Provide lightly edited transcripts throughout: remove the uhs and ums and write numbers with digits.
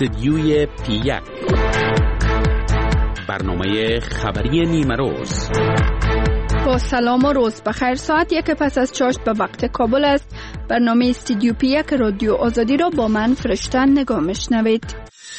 استدیوی پی1 برنامه خبری نیمه روز. با سلام و روز بخیر. ساعت 1 پس از چاشت به وقت کابل است. برنامه استدیو پی1 رادیو آزادی را با من فرشته نگاه میشنوید.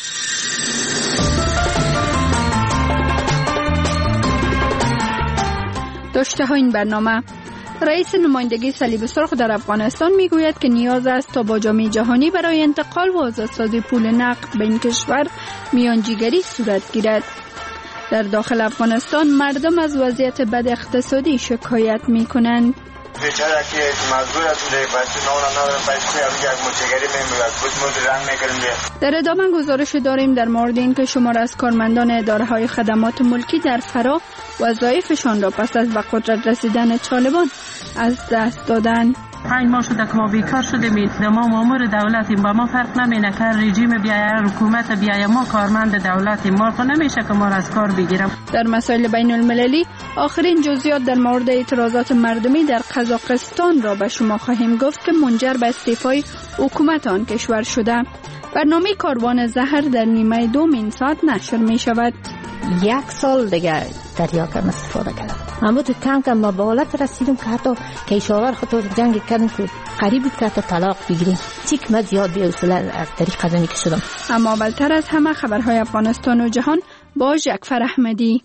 داشته ها این برنامه: رئیس نمایندگی صلیب سرخ در افغانستان میگوید که نیاز است تا با جامعه جهانی برای انتقال و آزادسازی پول نقد به این کشور میانجیگری صورت گیرد. در داخل افغانستان مردم از وضعیت بد اقتصادی شکایت می کنند. بیچاره که مجبور هستند بچه ندارن بچه یک مچگری میمولد بود رنگ میکنیم. در ادامه گزارش داریم در مورد اینکه شمار از کارمندان اداره‌های خدمات ملکی در فرا وظایفشان را پس از به قدرت رسیدن طالبان از دست دادند. 5 ماه شده که ما بیکار شدیم. ما مامور دولتیم، با ما فرق نمینه که رژیم بیاید حکومت بیاید، ما کارمند دولتیم، ما خو نمیشه که ما را از کار بگیرم. در مسائل بین المللی آخرین جزئیات در مورد اعتراضات مردمی در قزاقستان را به شما خواهیم گفت که منجر به استعفای حکومت آن کشور شده. برنامه کاروان زهر در نیمه دوم این ساعت نشر می شود. 1 سال دیگه دریا کم استفاده کردم. اما تو کم ما به حالت رسیدیم که حتی کشاور خود جنگ کردیم که قریب بود که حتی طلاق بگیریم. چیک من زیاد به اصولا از طریق قدمی که شدم. اما اولتر از همه خبرهای افغانستان و جهان با جعفر احمدی.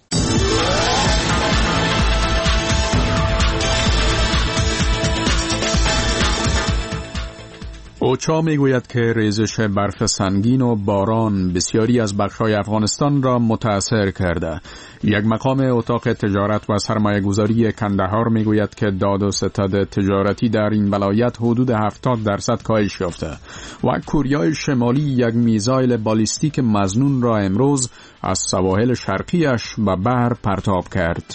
اوچا میگوید که ریزش برف سنگین و باران بسیاری از بخش‌های افغانستان را متاثر کرده. یک مقام اتاق تجارت و سرمایه‌گذاری کندهار میگوید که داد و ستد تجارتی در این ولایت حدود 70% کاهش یافته و کره شمالی یک میزایل بالیستیک مظنون را امروز از سواحل شرقیش به بحر پرتاب کرد.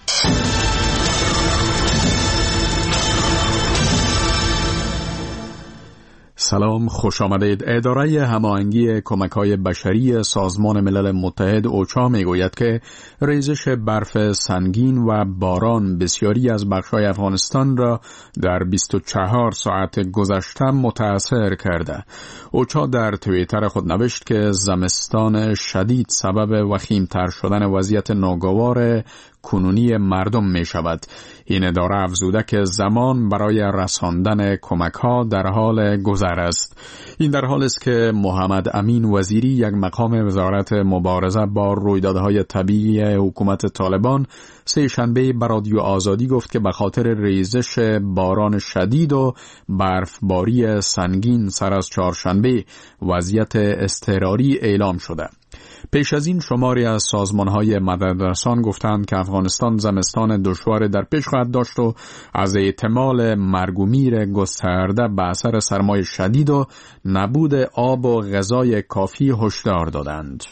سلام، خوش آمدید. اداره هماهنگی کمک‌های بشری سازمان ملل متحد اوچا میگوید که ریزش برف سنگین و باران بسیاری از بخش‌های افغانستان را در 24 ساعت گذشته متاثر کرده. اوچا در توییتر خود نوشت که زمستان شدید سبب وخیم‌تر شدن وضعیت ناگوار کنونی مردم می شود. این اداره افزوده که زمان برای رساندن کمک ها در حال گذر است. این در حال است که محمد امین وزیری، یک مقام وزارت مبارزه با رویدادهای طبیعی حکومت طالبان، سه شنبه به رادیو آزادی گفت که به خاطر ریزش باران شدید و برفباری سنگین سر از چهارشنبه وضعیت اضطراری اعلام شده. پیش از این شماری از سازمان‌های مددرسان گفتند که افغانستان زمستان دشوار در پیش خواهد داشت و از احتمال مرگ و میر گسترده به اثر سرمای شدید و نبود آب و غذای کافی هشدار دادند.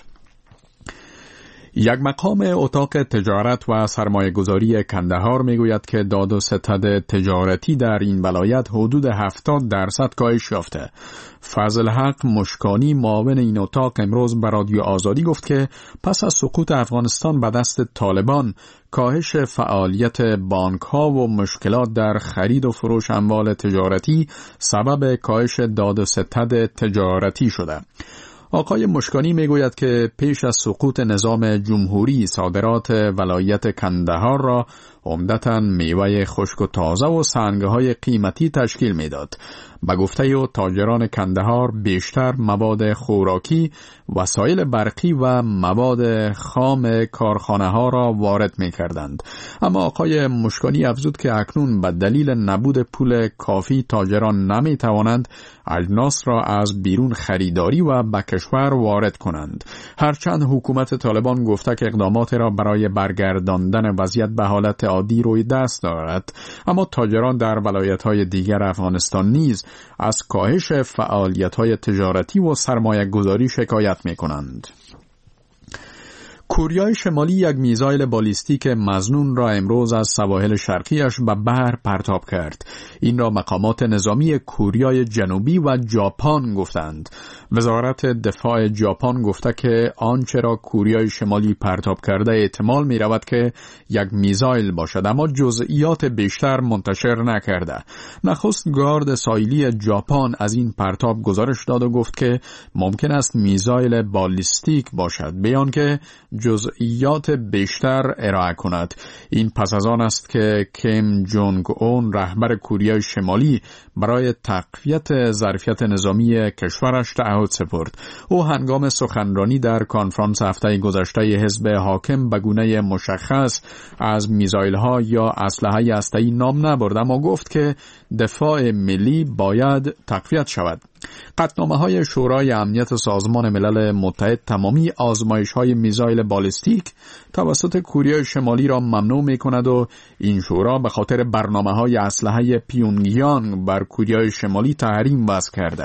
یک مقام اتاق تجارت و سرمایه‌گذاری کندهار میگوید که داد و ستد تجارتی در این ولایت حدود 70% کاهش یافته. فضل حق مشکانی، معاون این اتاق، امروز به رادیو آزادی گفت که پس از سقوط افغانستان به دست طالبان، کاهش فعالیت بانک‌ها و مشکلات در خرید و فروش اموال تجارتی سبب کاهش داد و ستد تجارتی شده. آقای مشکانی میگوید که پیش از سقوط نظام جمهوری صادرات ولایت کندهار را عمدتاً میوه خشک و تازه و سنگ‌های قیمتی تشکیل میداد. به گفته او تاجران کندهار بیشتر مواد خوراکی، وسایل برقی و مواد خام کارخانه ها را وارد می کردند. اما آقای مشکانی افزود که اکنون به دلیل نبود پول کافی تاجران نمی توانند اجناس را از بیرون خریداری و به کشور وارد کنند. هرچند حکومت طالبان گفته که اقدامات را برای برگرداندن وضعیت به حالت عادی روی دست دارد، اما تاجران در ولایت‌های دیگر افغانستان نیز از کاهش فعالیت‌های تجارتی و سرمایه‌گذاری شکایت می‌کنند. کوریای شمالی یک میزایل بالیستیک مظنون را امروز از سواحل شرقیش به بحر پرتاب کرد. این را مقامات نظامی کوریای جنوبی و ژاپن گفتند. وزارت دفاع ژاپن گفته که آنچه را کوریای شمالی پرتاب کرده احتمال می رود که یک میزایل باشد، اما جزئیات بیشتر منتشر نکرده. نخست گارد ساحلی ژاپن از این پرتاب گزارش داد و گفت که ممکن است میزایل بالیستیک باشد، بیان که جزئیات بیشتر ارائه کند. این پس از آن است که کیم جونگ اون رهبر کوریای شمالی برای تقویت ظرفیت نظامی کشورش تعهد سپرد. او هنگام سخنرانی در کنفرانس هفته گذشته حزب حاکم به گونه مشخص از میزایل‌ها یا اسلحه هسته‌ای نام نبرد، اما گفت که دفاع ملی باید تقویت شود. قطعنامه‌های شورای امنیت سازمان ملل متحد تمامی آزمایش‌های میزایل بالستیک توسط کوریای شمالی را ممنوع می‌کند و این شورا به خاطر برنامه‌های اسلحه پیونگیانگ بر کوریای شمالی تحریم وضع کرده.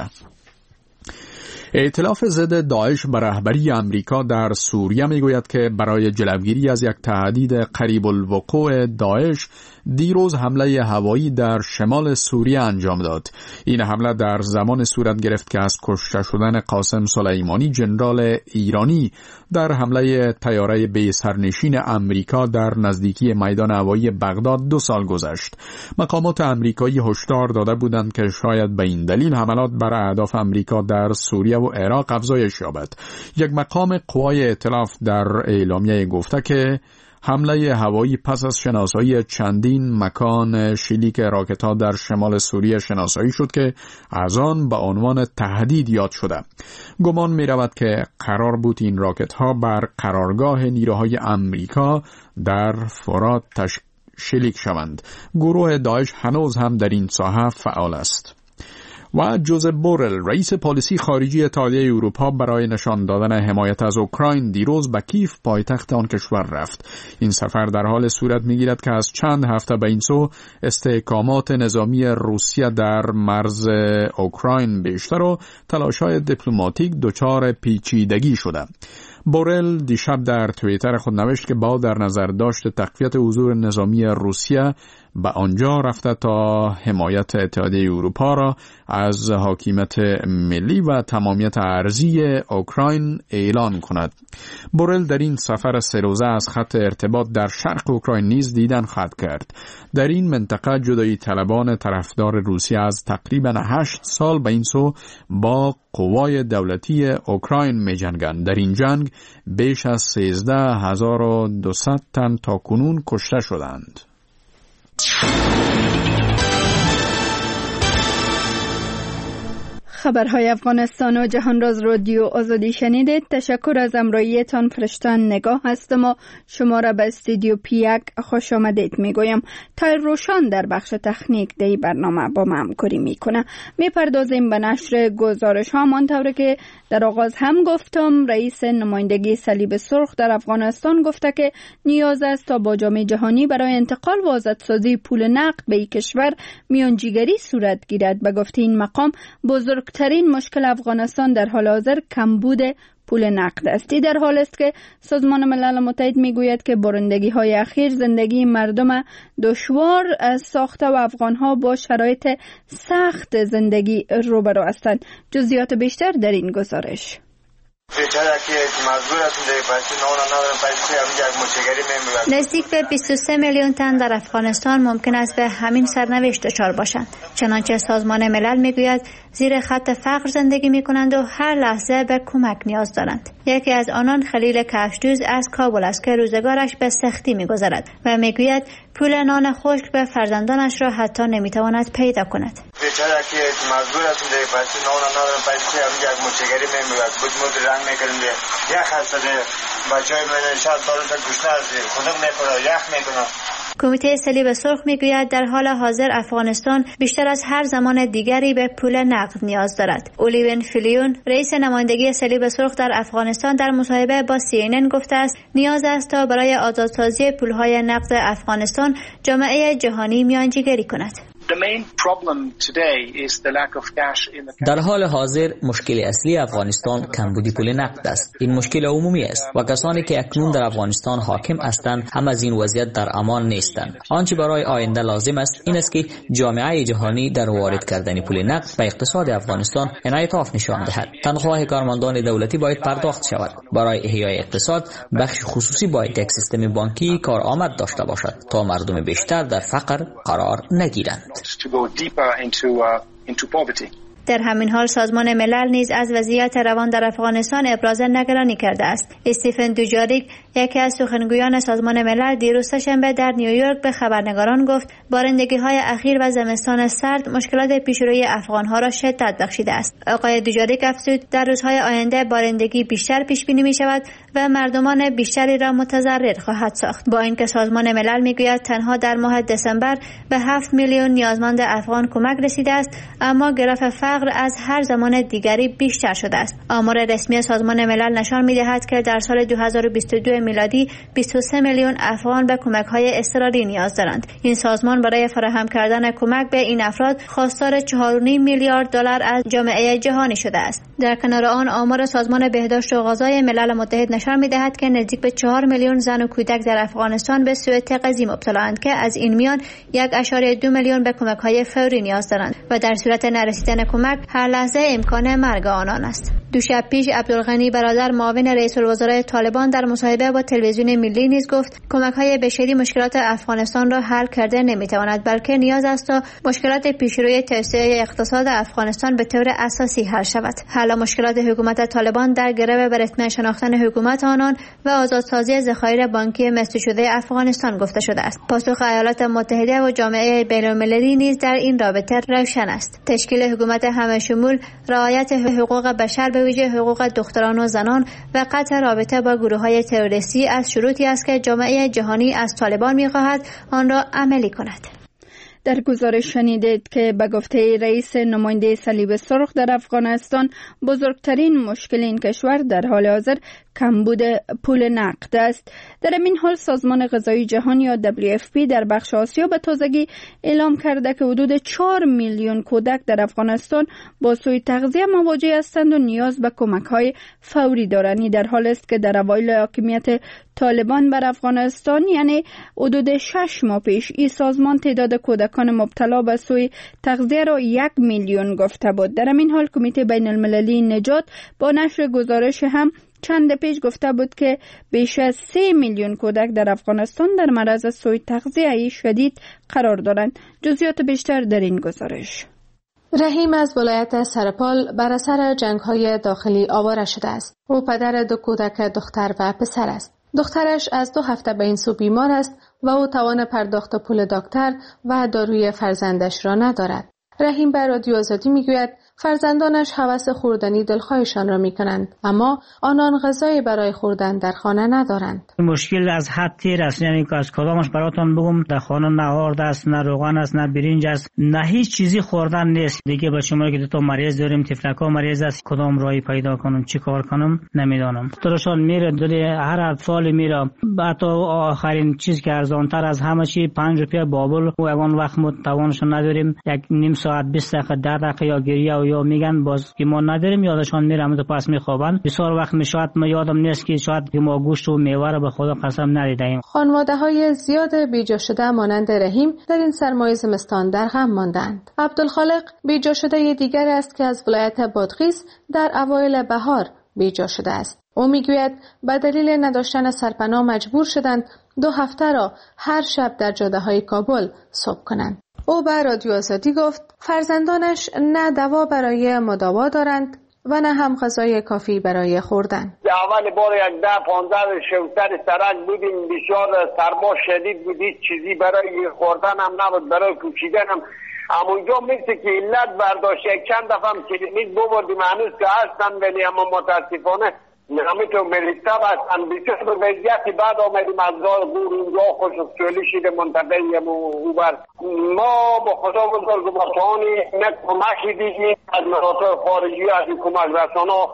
ائتلاف ضد داعش به رهبری امریکا در سوریه میگوید که برای جلوگیری از یک تهدید قریب الوقوع داعش دیروز حمله هوایی در شمال سوریه انجام داد. این حمله در زمان صورت گرفت که از کشته شدن قاسم سلیمانی ژنرال ایرانی در حمله طیاره بی سرنشین امریکا در نزدیکی میدان هوایی بغداد 2 سال گذشت. مقامات امریکایی هشدار داده بودند که شاید به این دلیل حملات بر اهداف امریکا در سوریه و عراق افزایش یابد. یک مقام قوای ائتلاف در اعلامیه گفته که حمله هوایی پس از شناسایی چندین مکان شلیک راکت‌ها در شمال سوریه شناسایی شد که از آن به عنوان تهدید یاد شده. گمان می‌رود که قرار بود این راکت‌ها بر قرارگاه نیروهای امریکا در فرات شلیک شوند. گروه داعش هنوز هم در این ساحه فعال است. و جوزپ بورل رئیس پالیسی خارجی اتحادیه اروپا برای نشان دادن حمایت از اوکراین دیروز به کیف پایتخت آن کشور رفت. این سفر در حال صورت می‌گیرد که از چند هفته به این سو استحکامات نظامی روسیه در مرز اوکراین بیشتر و تلاش‌های دیپلماتیک دچار پیچیدگی شده. بورل دیشب در توییتر خود نوشت که با در نظر داشت تقویت حضور نظامی روسیه به آنجا رفته تا حمایت اتحادیه اروپا را از حاکمیت ملی و تمامیت ارضی اوکراین اعلان کند. بورل در این سفر 3 روزه از خط ارتباط در شرق اوکراین نیز دیدن خواهد کرد. در این منطقه جدایی طلبان طرفدار روسیه از تقریباً 8 سال به این سو با قوای دولتی اوکراین می جنگند. در این جنگ بیش از 13,200 تن تا کنون کشته شدند. خبرهای افغانستان و جهان راز رادیو آزادی شنیدید. تشکر از همراهیتان. فرشتن نگاه هستم و شما را به استودیو پیک خوش آمدید میگویم. تایر روشان در بخش تکنیک دی برنامه با ما همکاری میکنه. میپردازیم به نشر گزارش ها. همانطور که در آغاز هم گفتم، رئیس نمایندگی صلیب سرخ در افغانستان گفته که نیاز است تا با جامعه جهانی برای انتقال و آزادسازی پول نقد به این کشور میانجیگری صورت گیرد. به گفته این مقام، بزرگترین مشکل افغانستان در حال حاضر کمبود پول نقد است. در حال است که سازمان ملل متحد میگوید که بارندگی های اخیر زندگی مردم دشوار ساخته و افغان ها با شرایط سخت زندگی روبرو هستند. جزئیات بیشتر در این گزارش. نزدیک به 23 میلیون تن در افغانستان ممکن است به همین سرنوشت دچار باشند. چنانچه سازمان ملل میگوید زیر خط فقر زندگی میکنند و هر لحظه به کمک نیاز دارند. یکی از آنان خلیل کفشدوز از کابل است که روزگارش به سختی میگذرد و میگوید پول نان خشک به فرزندانش را حتی نمیتواند پیدا کند. بیچاره که مزدور هستند، بچه نان ندارن، بچه هم یک مچگری میمیرد، بود رنگ میکنند، یخ هستند، بچهای من 60 سال تا گوشت هستند، خودم میخوره، یخ میکنه. کمیته صلیب سرخ میگوید در حال حاضر افغانستان بیشتر از هر زمان دیگری به پول نقد نیاز دارد. اولیون فلیون رئیس نمایندگی صلیب سرخ در افغانستان در مصاحبه با CNN گفته است نیاز است تا برای آزادسازی پولهای نقد افغانستان جامعه جهانی میانجیگری کند. در حال حاضر مشکل اصلی افغانستان کمبود پول نقد است. این مشکل عمومی است و کسانی که اکنون در افغانستان حاکم هستند هم از این وضعیت در امان نیستند. آنچه برای آینده لازم است این است که جامعه جهانی در وارد کردن پول نقد به اقتصاد افغانستان انعطاف نشان دهد. تنخواه کارمندان دولتی باید پرداخت شود. برای احیای اقتصاد بخش خصوصی باید یک سیستم بانکی کارآمد داشته باشد تا مردم بیشتر در فقر قرار نگیرند. در همین حال سازمان ملل نیز از وضعیت روان در افغانستان ابراز نگرانی کرده است. استیفن دوجاریک یکی از سخنگویان سازمان ملل دیروز سه‌شنبه در نیویورک به خبرنگاران گفت بارندگی‌های اخیر و زمستان سرد مشکلات پیشروی افغان‌ها را شدت بخشیده است. آقای دوجاریک افزود در روزهای آینده بارندگی بیشتر پیش بینی می‌شود و مردمان بیشتری را متضرر خواهد ساخت. با اینکه سازمان ملل می‌گوید تنها در ماه دسامبر به 7 میلیون نیازمند افغان کمک رسیده است، اما گراف فقر از هر زمان دیگری بیشتر شده است. آمار رسمی سازمان ملل نشان می‌دهد که در سال 2022 میلادی 23 میلیون افغان به کمک‌های اضطراری نیاز دارند. این سازمان برای فراهم کردن کمک به این افراد خواستار 4.5 میلیارد دلار از جامعه جهانی شده است. در کنار آن آمار سازمان بهداشت و غذای ملل متحد نشان می‌دهد که نزدیک به 4 میلیون زن و کودک در افغانستان به سوء تغذیه مبتلااند که از این میان 1.2 میلیون به کمک‌های فوری نیاز دارند و در صورت نرسیدن کمک هر لحظه امکان مرگ آنان است. دو شب پیش عبدالغنی برادر معاون رئیس الوزراء طالبان در مصاحبه با تلویزیون ملی نیز گفت کمک‌های بشری مشکلات افغانستان را حل کرده نمی‌تواند، بلکه نیاز است تا مشکلات پیشروی توسعه اقتصاد افغانستان به طور اساسی حل شود. حل مشکلات حکومت طالبان در گرو به رسمیت شناختن حکومت آنان و آزادسازی ذخایر بانکی مصرف شده افغانستان گفته شده است. پاسخ ایالات متحده و جامعه بین‌المللی نیز در این رابطه روشن است. تشکیل حکومت همه‌شمول، رعایت حقوق بشر به ویژه حقوق دختران و زنان و قطع رابطه با گروه‌های تروریستی از شروطی است که جامعه جهانی از طالبان می‌خواهد آن را عملی کند. در گزارش شنیدید که به گفته رئیس نماینده صلیب سرخ در افغانستان بزرگترین مشکل این کشور در حال حاضر کمبود پول نقد است. در این حال سازمان غذایی جهانی یا WFP در بخش آسیا به تازگی اعلام کرده که حدود 4 میلیون کودک در افغانستان با سوء تغذیه مواجه هستند و نیاز به کمک‌های فوری دارند. در حال است که در اوایل حاکمیت طالبان بر افغانستان یعنی حدود 6 ماه پیش این سازمان تعداد کودکان مبتلا به سوء تغذیه را 1 میلیون گفته بود. در این حال کمیته بین المللی نجات با نشر گزارش هم چند پیش گفته بود که بیش از 3 میلیون کودک در افغانستان در معرض سوء تغذیه شدید قرار دارند. جزئیات بیشتر در این گزارش. رحیم از ولایت سرپال بر اثر جنگ‌های داخلی آواره شده است. او پدر 2 کودک دختر و پسر است. دخترش از 2 هفته به این سو بیمار است و او توان پرداخت پول دکتر و داروی فرزندش را ندارد. رحیم به رادیو آزادی میگوید فرزندانش هوس خوردنی دلخواهشان را میکنند، اما آنان غذای برای خوردن در خانه ندارند. مشکل از حد تیر است، یعنی که از کدامش براتون بگم، در خانه نه آرد است، نه روغن است، نه برنج است، نه هیچ چیزی خوردن نیست. دیگه با شما که 2 مریض داریم، تفلکا مریض است، کدام راهی پیدا کنم، چی کار کنم نمیدانم. دلشان میره، دل هر اطفال میره. حتی آخرین چیز که ارزانتر از همه چی 5 روپیه بابل و اون وقت ما توانش نداریم، یک نیم ساعت 20 دقیقه 10 دقیقه یا گریه یا میگن باز که ما نداریم، یادشان میره تو پس میخوابن. بسیار وقت میشود ما یادم نیست که شاید ما گوشت و میوه را به خدا قسم ندیدیم. خانواده‌های زیاد بیجا شده مانند رحیم در این سرمای زمستان در غم ماندند. عبدالخالق بیجا شده دیگر است که از ولایت بادغیس در اوایل بهار بیجا شده است. او میگوید به دلیل نداشتن سرپناه مجبور شدند 2 هفته را هر شب در جاده‌های کابل صبح کنند. او به رادیو آزادی گفت فرزندانش نه دوا برای مداوا دارند و نه هم غذای کافی برای خوردن. اول بار 10-15 شوتر سرک بودیم، بسیار سرما شدید بود، هیچ چیزی برای خوردن هم نبود، برای پوشیدن هم. همونجا مثل که علت برداشت چند دفعه هم کلینیک ببردیم، هنوز که هستن ولی اما متاسفانه همینطور مریض‌تر هستن. بسیار به وضعیتی بعد آمدیم از گور اونجا خشکسالی شده منتقلیم او بر. ما با خدا بزرگ باتوانی نه کمکی دیدیم از مراتع خارجی از این کمک رسانا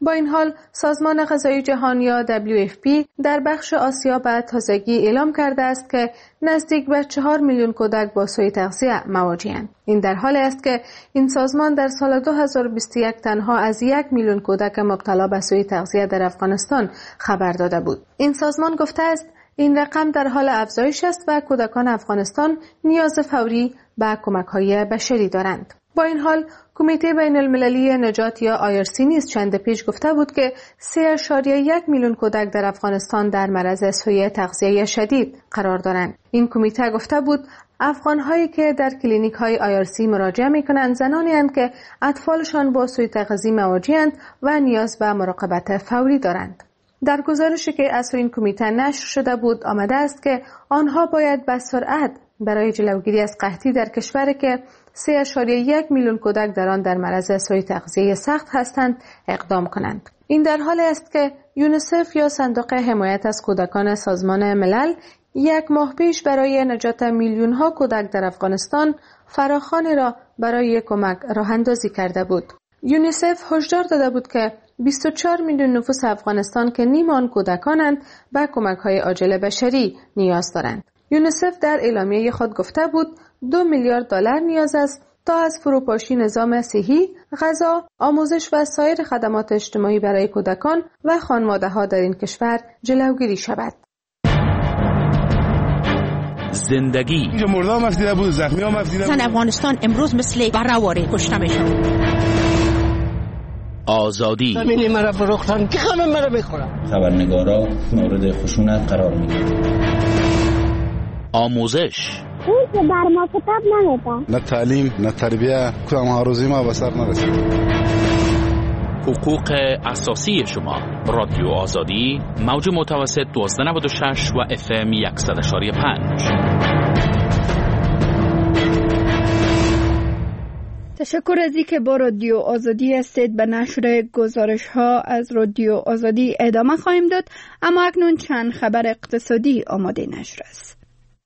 با این حال سازمان غذایی جهان یا WFP در بخش آسیا به تازگی اعلام کرده است که نزدیک به 4 میلیون کودک با سوء تغذیه مواجه‌اند. این در حالی است که این سازمان در سال 2021 تنها از 1 میلیون کودک مبتلا به سوء تغذیه در افغانستان خبر داده بود. این سازمان گفته است این رقم در حال افزایش است و کودکان افغانستان نیاز فوری به کمک‌های بشری دارند. با این حال کمیته بین المللی نجات یا IRC نیز چند پیش گفته بود که 3.1 میلیون کودک در افغانستان در معرض سوء تغذیه شدید قرار دارند. این کمیته گفته بود افغان‌هایی که در کلینیک‌های IRC مراجعه می‌کنند زنانی هستند که اطفالشان با سوء تغذیه مواجه‌اند و نیاز به مراقبت فوری دارند. در گزارشی که از این کمیته نشر شده بود آمده است که آنها باید به سرعت برای جلوگیری از قحطی در کشوری که 3.1 میلیون کودک در آن در معرض سوء تغذیه سخت هستند اقدام کنند. این در حالی است که یونیسف یا صندوق حمایت از کودکان سازمان ملل 1 ماه پیش برای نجات میلیون ها کودک در افغانستان فراخوانی را برای کمک راه اندازی کرده بود. یونیسف هشدار داده بود که 24 میلیون نفوس افغانستان که نیم آن کودکانند به کمک‌های عاجل بشری نیاز دارند. یونیسف در اعلامیه خود گفته بود 2 میلیارد دلار نیاز است تا از فروپاشی نظام صحی، غذا، آموزش و سایر خدمات اجتماعی برای کودکان و خانواده‌ها در این کشور جلوگیری شود. زندگی اینجا مردم مفتیده بود، زخمی ها مفتیده بود. افغانستان امروز مثل براواره کشته میشن. آزادی زمین مرا فروختن که خمه مرا بخورم. خبرنگارا مورد خشونت قرار میگیرن. آموزش اون که بر ما کتاب نمیده. نه تعلیم نه تربیه کدام هاروزی ما بسر نرسید. حقوق اساسی شما. رادیو آزادی موج متوسط 1296 و FM 100.5. تشکر از اینکه با رادیو آزادی هستید. به نشر گزارش ها از رادیو آزادی ادامه خواهیم داد، اما اکنون چند خبر اقتصادی آماده نشر است.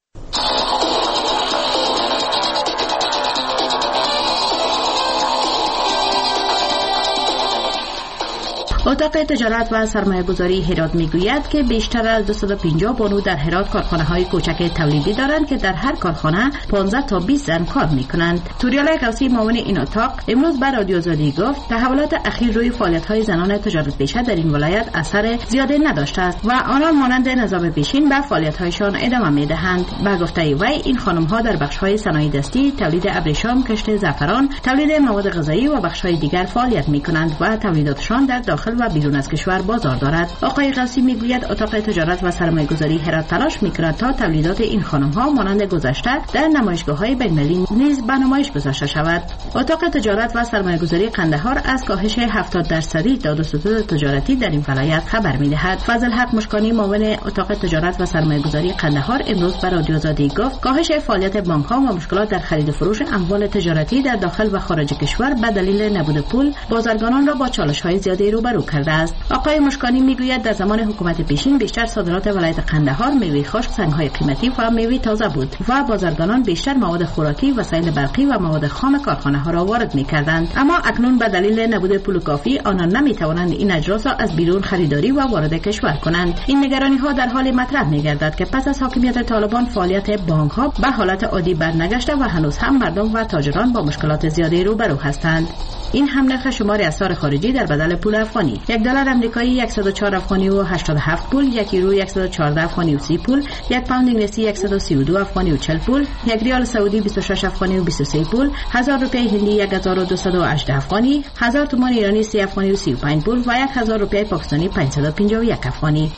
اتاق تجارت و سرمایه‌گذاری هرات میگوید که بیشتر از 250 بانو در هرات کارخانه‌های کوچک تولیدی دارند که در هر کارخانه 15 تا 20 زن کار می‌کنند. توریال قوسی معاون این اتاق امروز به رادیو آزادی گفت تحولات اخیر روی فعالیت‌های زنان تجارت پیشه در این ولایت اثر زیادی نداشته است و آنان مانند نظام پیشین به فعالیت‌هایشان ادامه می‌دهند. به گفته وی این خانم‌ها در بخش‌های صنایع دستی، تولید ابریشم، کشت زعفران، تولید مواد غذایی و بخش‌های دیگر فعالیت می‌کنند و تولیداتشان در داخل و بیرون از کشور بازار دارد. آقای قوسی میگوید اتاق تجارت و سرمایه‌گذاری هرات تلاش می‌کند تا تولیدات این خانم‌ها مانند گذشته در نمایشگاه‌های بین‌المللی نیز به نمایش گذاشته شود. اتاق تجارت و سرمایه‌گذاری قندهار از کاهش 70% داد و ستد تجارتی در این ولایت خبر می‌دهد. فضل حق مشکانی معاون اتاق تجارت و سرمایه‌گذاری قندهار امروز به رادیو آزادی گفت کاهش فعالیت بانک‌ها و مشکلات در خرید و فروش اموال تجارتی در داخل و خارج کشور به دلیل نبود پول بازرگانان را با چالش‌های زیادی روبرو کرده است. آقای مشکانی میگوید در زمان حکومت پیشین بیشتر صادرات ولایت قندهار میوه خشک، سنگ‌های قیمتی و میوه تازه بود و بازرگانان بیشتر مواد خوراکی، وسایل برقی و مواد خام کارخانه‌ها را وارد می‌کردند. اما اکنون به دلیل نبود پول کافی آنان نمی‌توانند این اجناس را از بیرون خریداری و وارد کشور کنند. این نگرانی‌ها در حال مطرح می‌گردد که پس از حاکمیت طالبان فعالیت بانک‌ها به حالت عادی برنگشته و هنوز هم مردم و تاجران با مشکلات زیادی روبرو هستند. این هم نرخ شمار اسعار خارجی در بدل پول افغانی: $1 آمریکایی 104 افغانی و 87 پول، 1 یورو 114 افغانی و 30 پول، 1 پوند انگلیسی 132 افغانی و 40 پول، 1 ریال سعودی 26 افغانی و 23 پول، 1000 روپیه هندی 1218 افغانی، 1000 تومان ایرانی 30 افغانی و 35 پول و 1000 روپیه پاکستانی 551 افغانی.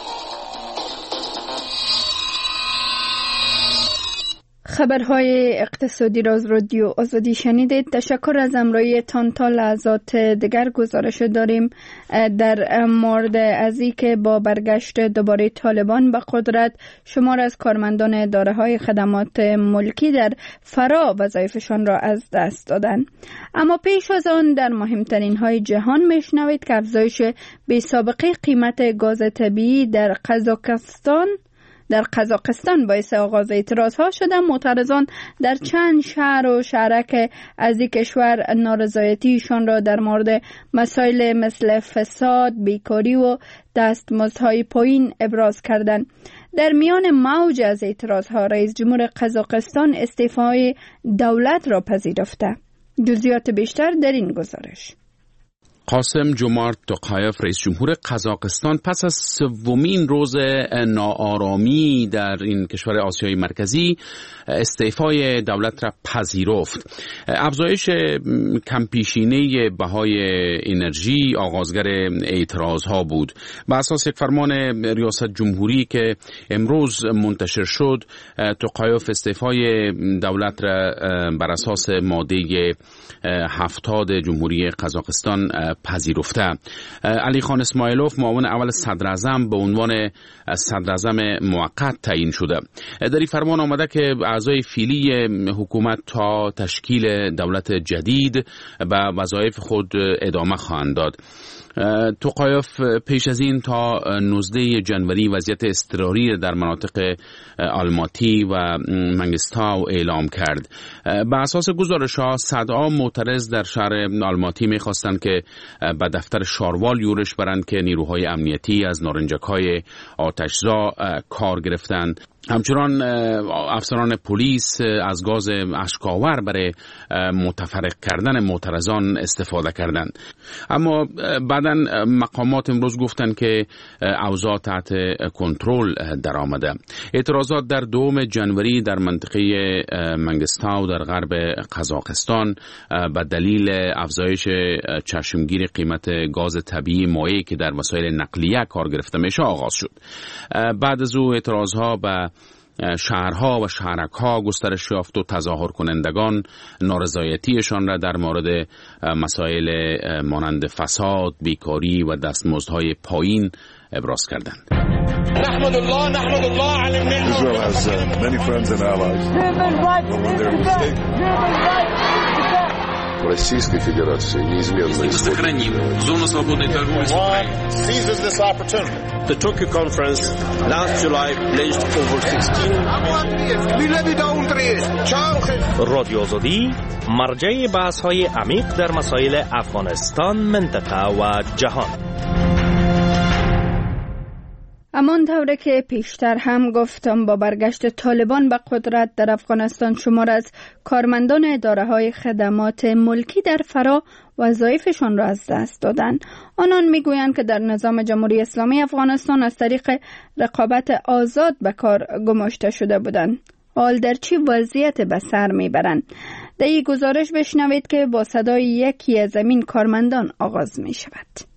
خبرهای اقتصادی را از رادیو آزادی شنیدید. تشکر از همراهی تان. تا لحظات دیگر گزارش داریم در مورد از اینکه با برگشت دوباره طالبان به قدرت شمار از کارمندان اداره‌های خدمات ملکی در فرا وظایفشان را از دست دادند. اما پیش از آن در مهمترین های جهان میشنوید که افزایش بی‌سابقه قیمت گاز طبیعی در قزاقستان در قزاقستان باعث آغاز اعتراضها شده. معترضان در چند شهر و شهرک از این کشور نارضایتیشان را در مورد مسائل مثل فساد، بیکاری و دستمزدهای پایین ابراز کردند. در میان موج از اعتراضها رئیس جمهور قزاقستان استعفای دولت را پذیرفته. جزئیات بیشتر در این گزارش. قاسم جومارت توقایف رئیس جمهور قزاقستان پس از سومین روز ناآرامی در این کشور آسیای مرکزی استعفای دولت را پذیرفت. افزایش کمپیشینه بهای انرژی آغازگر اعتراضها بود. بر اساس یک فرمان ریاست جمهوری که امروز منتشر شد، توقایف استعفای دولت را بر اساس ماده 70 جمهوری قزاقستان پذیرفته. علی خان اسماعیلوف معاون اول صدر اعظم به عنوان صدر اعظم موقت تعیین شده. در این فرمان آمده که اعضای فعلی حکومت تا تشکیل دولت جدید به وظایف خود ادامه خواهند داد. توقایف پیش از این تا 19 جنوری وضعیت اضطراری در مناطق آلماتی و منگستاو اعلام کرد. به اساس گزارش‌ها صدها معترض در شهر آلماتی می‌خواستند که به دفتر شاروال یورش برند که نیروهای امنیتی از نارنجک‌های آتشزا کار گرفتند. همچنان افسران پلیس از گاز اشک‌آور برای متفرق کردن معترضان استفاده کردند. اما بعداً مقامات امروز گفتند که اوضاع تحت کنترل درآمده. اعتراضات در 2 جنوری در منطقه منگستاو در غرب قزاقستان به دلیل افزایش چشمگیر قیمت گاز طبیعی مایع که در وسایل نقلیه کار گرفته میشه آغاز شد. بعد از او اعتراضها به شهرها و شهرک‌ها گسترش یافت و تظاهر کنندگان نارضایتیشان را در مورد مسائل مانند فساد، بیکاری و دستمزدهای پایین ابراز کردند. نحمد الله علی النعمة. Israel has many friends and allies. Российской Федерации неизменно сохраним зону свободной торговли с Украиной. Seizes this opportunity. The Tokyo conference last July pledged over 16 رادیو آزادی مرجع بحث‌های عمیق در مسائل افغانستان، منطقه و جهان. همان طوره که پیشتر هم گفتم با برگشت طالبان به قدرت در افغانستان شمار از کارمندان اداره‌های خدمات ملکی در فرا وظایفشان را از دست دادند. آنان میگویند که در نظام جمهوری اسلامی افغانستان از طریق رقابت آزاد به کار گماشته شده بودند. حال در چی وضعیت به سر میبرند؟ در این گزارش بشنوید که با صدای یکی از این کارمندان آغاز می شود.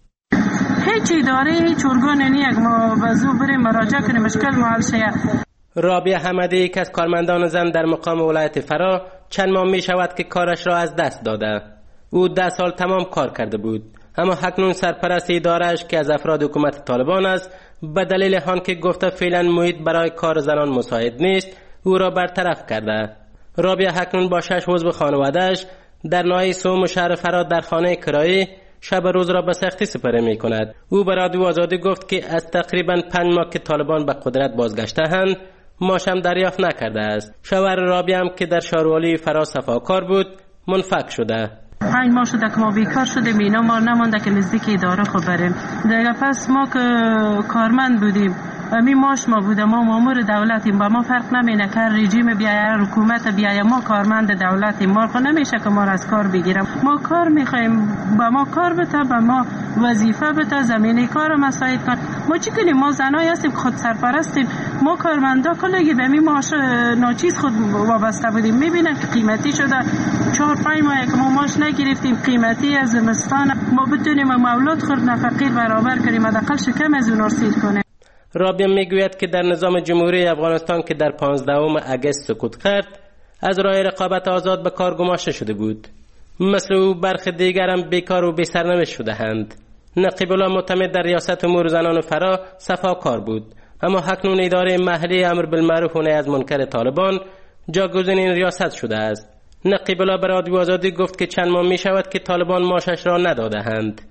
هیچ اداره هیچ ارگان نیست ما وضو بریم مراجعه کنیم مشکل محل شه. رابعه حمدی یک از کارمندان زن در مقام ولایت فرا چند ماه می شود که کارش را از دست داده. او 10 سال تمام کار کرده بود، اما اکنون سرپرست اداره‌اش که از افراد حکومت طالبان است به دلیل آن که گفته فعلا محیط برای کار زنان مساعد نیست او را برطرف کرده. رابعه اکنون با 6 عضو خانواده‌اش در ناحیه سوم شهر فرا در خانه کرایه شب روز را به سختی سپری می کند. او به رادیو آزادی گفت که از تقریباً 5 ماه که طالبان به قدرت بازگشته‌اند معاشم دریافت نکرده است. شوهر رابعه هم که در شهروالی فرا صفاکار بود منفک شده. 5 ماه شده که ما بیکار شدیم، اینا ما نمانده که نزدیک اداره خود بریم دیگه. پس ما که کارمند بودیم می ماش ما بوده، ما مامور دولتیم، با ما فرق نمینه که رژیم بیایه حکومت بیایه ما کارمند دولتیم، ما خود نمیشه که ما را از کار بگیرم. ما کار میخوایم، با ما کار بده، با ما وظیفه بده، زمینی کار مساعد کن. ما چی کنیم؟ ما زنایی هستیم خود سرپرستیم، ما کارمندا کلگی به می ماش ناچیز خود وابسته بودیم. میبینن که قیمتی شده، 4-5 ماه که ما ماش نگرفتیم، قیمتی از زمستان ما بتونیم مولود خود نفقیر برابر کنیم، حداقل شکم از اون سیر کنیم. رابعه میگوید که در نظام جمهوری افغانستان که در 15 اگست سقوط کرد از راه رقابت آزاد به کار گماشته شده بود. مثل او برخی دیگر هم بیکار و بی‌سرنوشت شده‌اند. نقیب الله معتمد در ریاست امور زنان فرا صفاکار بود، اما اکنون اداره محلی امر بالمعروف و نهی از منکر طالبان جاگزین این ریاست شده است. نقیب الله به رادیو آزادی گفت که چند ماه می شود که طالبان معاشش را نداده‌اند. ما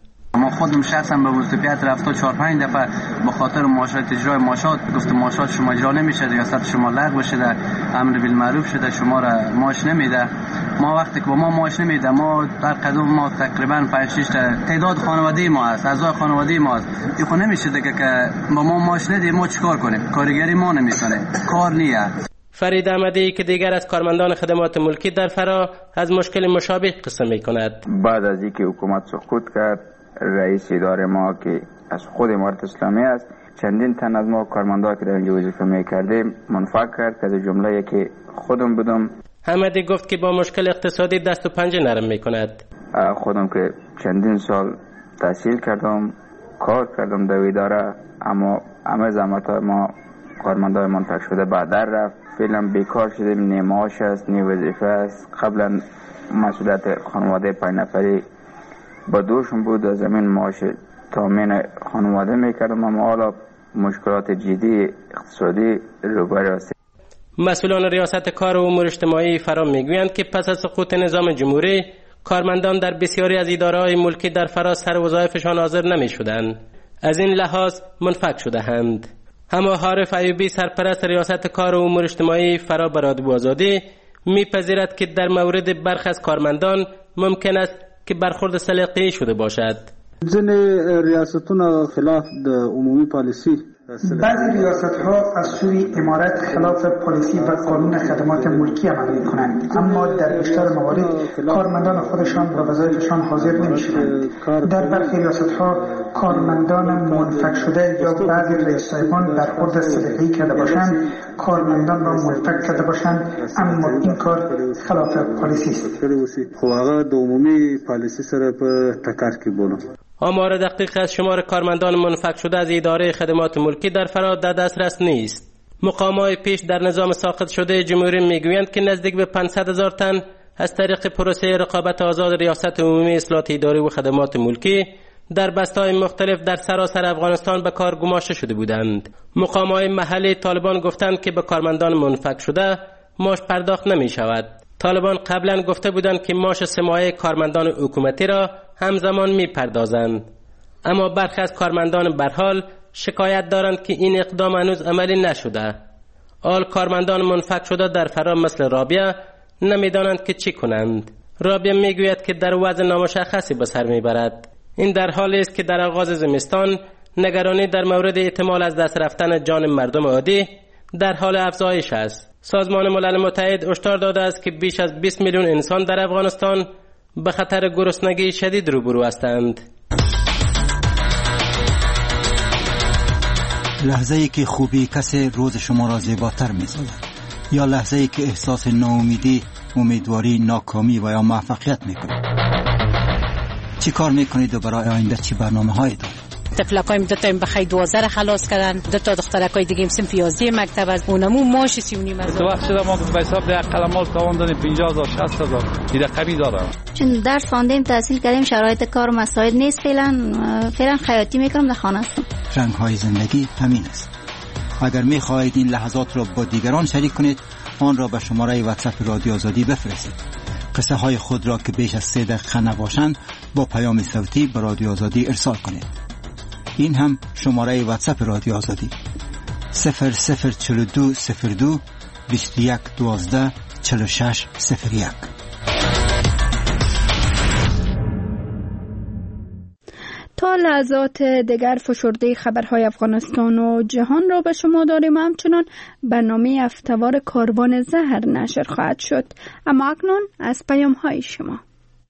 اما خودم شخصا به وزارت رفته 4-5 دفعه به خاطر معاشات اجرای معاشات گفت معاشات شما اجرا نمیشه، ریاست شما لغو شده، امر بالمعروف شده، شما را معاش نمیده. ما وقتی که با ما معاش نمیده، ما در قدم ما تقریبا 5-6 تعداد خانواده ما هست، اعضای خانواده ما هست، خو نمیشه دیگه که با ما معاش ندیم ما چیکار کنیم؟ کارگری ما نمیکنه، کار نیه. فرید احمدی که دیگر از کارمندان خدمات ملکی در فرا از مشکل مشابه قصه می کند. بعد از اینکه حکومت سقوط کرد، رئیس اداره ما که از خود امارت اسلامی است چندین تن از ما کارمندان که در اینجا وظیفه می کردیم منفعل کرد که از جمله که خودم بودم. احمدی گفت که با مشکل اقتصادی دست و پنجه نرم می کند. خودم که چندین سال تحصیل کردم، کار کردم در اداره، اما همه زحمت ما کارمندان منفعل شده بعد در رفت. فعلا بیکار شدیم، نی معاش است، نی وظیفه است. قبلا مسئولیت خانواده 5 نفری با دوشم بود، از زمین معاش تامین خانواده میکردم، اما حالا مشکلات جدی اقتصادی روبرو است. مسئولان ریاست کار و امور اجتماعی فرا میگویند که پس از سقوط نظام جمهوری کارمندان در بسیاری از اداره‌های ملکی در فرا سر وظایفشان حاضر نمیشدند، از این لحاظ منفک شده‌اند. اما حارث ایوبی سرپرست ریاست کار و امور اجتماعی فرا به رادیو آزادی میپذیرد که در مورد برخی از کارمندان ممکن است که برخورد سلیقه‌ای شده باشد. ځینې ریاستونه خلاف د عمومی پالیسی، بعضی ریاست ها از سوی امارت خلاف پالیسی و قانون خدمات ملکی عمل می کنند، اما در بیشتر موارد کارمندان خودشان به وظایفشان حاضر نمی شوند. در برخی ریاست ها کارمندان منفک شده یا بعضی رئیس صاحبان برخورد سلیقه‌ای کرده باشند، کارمندان را منفک کرده باشند، اما این کار خلاف پالیسی است. خو هغه د عمومی پالیسی سره په ټکر کې بولم. آمار دقیق از شمار کارمندان منفک شده از اداره خدمات ملکی در فرا در دسترس نیست. مقام‌های پیش در نظام ساقط شده جمهوری میگویند که نزدیک به 500,000 تن از طریق پروسه رقابت آزاد ریاست عمومی اصلاحات اداری و خدمات ملکی در بسته‌های مختلف در سراسر افغانستان به کار گماشته شده بودند. مقام‌های محلی طالبان گفتند که به کارمندان منفک شده معاش پرداخت نمی شود. طالبان قبلا گفته بودند که معاش 3 ماهه کارمندان حکومتی را همزمان می پردازند، اما برخی از کارمندان به حال شکایت دارند که این اقدام هنوز عملی نشده. آل کارمندان منفک شده در فرا مثل رابعه نمیدانند که چی کنند. رابعه میگوید که در وضع نامشخصی به سر میبرد. این در حالی است که در آغاز زمستان نگرانی در مورد احتمال از دست رفتن جان مردم عادی در حال افزایش است. سازمان ملل متحد هشدار داده است که بیش از 20 میلیون انسان در افغانستان به خطر گرسنگی شدید روبرو هستند. لحظه‌ای که خوبی کسی روز شما را زیباتر می‌سازد، یا لحظه‌ای که احساس ناامیدی، امیدواری، ناکامی و یا موفقیت می‌کند. چی کار می‌کنید و برای آینده چی برنامه‌هایی دارید؟ طفلکایم 2 تا بخای 12 خلاص کردن، 2 تا دخترکای دیگه هم صنف 11 مکتب از اونمو ماش 39 از. تو وقت شده ما به حساب ده قلمال تاوان دادیم 50,000 60,000 این رقمی دارم. چون درس خواندیم، تحصیل کردیم، شرایط کار و مسائل نیست، فعلا خیاطی میکنم در خانه هستم. رنگ‌های زندگی همین است. اگر می‌خواهید این لحظات را با دیگران شریک کنید، آن را به شماره واتساپ رادیو آزادی بفرستید. قصه های خود را که بیش از 3 دقیقه نباشند با پیام صوتی به رادیو آزادی ارسال کنید. این هم شماره واتساپ رادیو آزادی 004202 21 12 46 01. تا لحظات دیگر فشرده خبرهای افغانستان و جهان را به شما داریم. همچنان برنامه هفته‌وار کاروان زهر نشر خواهد شد، اما اکنون از پیام‌های شما.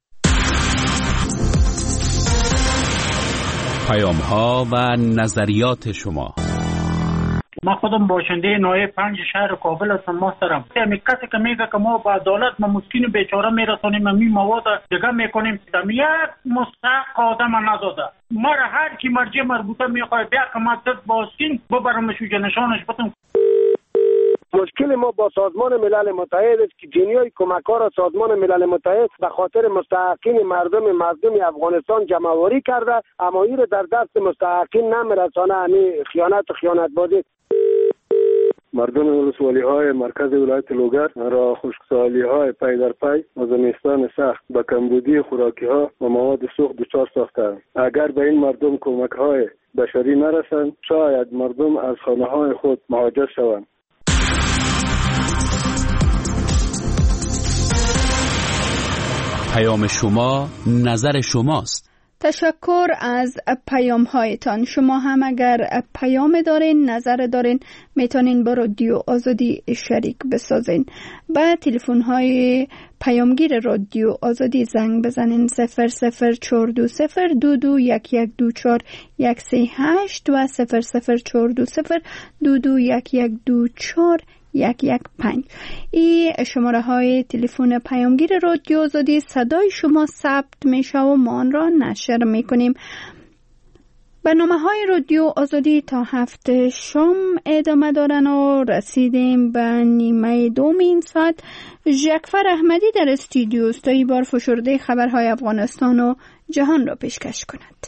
پیام‌ها و نظریات شما. ما خودم باشنده نایب 5 شهر کابل هستم محترم. همین کسی که میگه که ما با عدالت ما مسکین بیچاره میرسونیم، می مواد دیگه میکنیم، دم یک مستحق آدم نزاده. ما را هر کی مرجع مربوطه میخواد بیا که ما صد باسکین ببرمش و جنشانش بتم. مشکل ما با سازمان ملل متحد است که جنیای کمک‌ها را سازمان ملل متحد به خاطر مستحقین مردم افغانستان جمع‌آوری کرده، اما این در دست مستحقین نمیرسانه. خیانت بازی. مردم ولسوالی‌های مرکز ولایت لوگر را خشکسالی‌های پی در پی و زمستان سخت به کمبودی خوراکی‌ها و مواد سوخت دچار ساختند. اگر به این مردم کمک‌های بشری نرسند، شاید مردم از خانه‌های خود مهاجر شوند. پیام شما، نظر شماست. تشکر از پیام هایتان. شما هم اگر پیام دارین، نظر دارین، میتونین با رادیو آزادی شریک بسازین. با تلفن های پیامگیر رادیو آزادی زنگ بزنین 00420221124 138 و 00420221124 115. این شماره های تلفن پیامگیر رادیو آزادی، صدای شما ثبت میشه و ما آن را نشر میکنیم. برنامه های رادیو آزادی تا هفته شام ادامه دارن و رسیدیم به نیمه دوم این ساعت. جعفر احمدی در استودیو است تا این بار فشرده خبرهای افغانستان و جهان را پیشکش کند.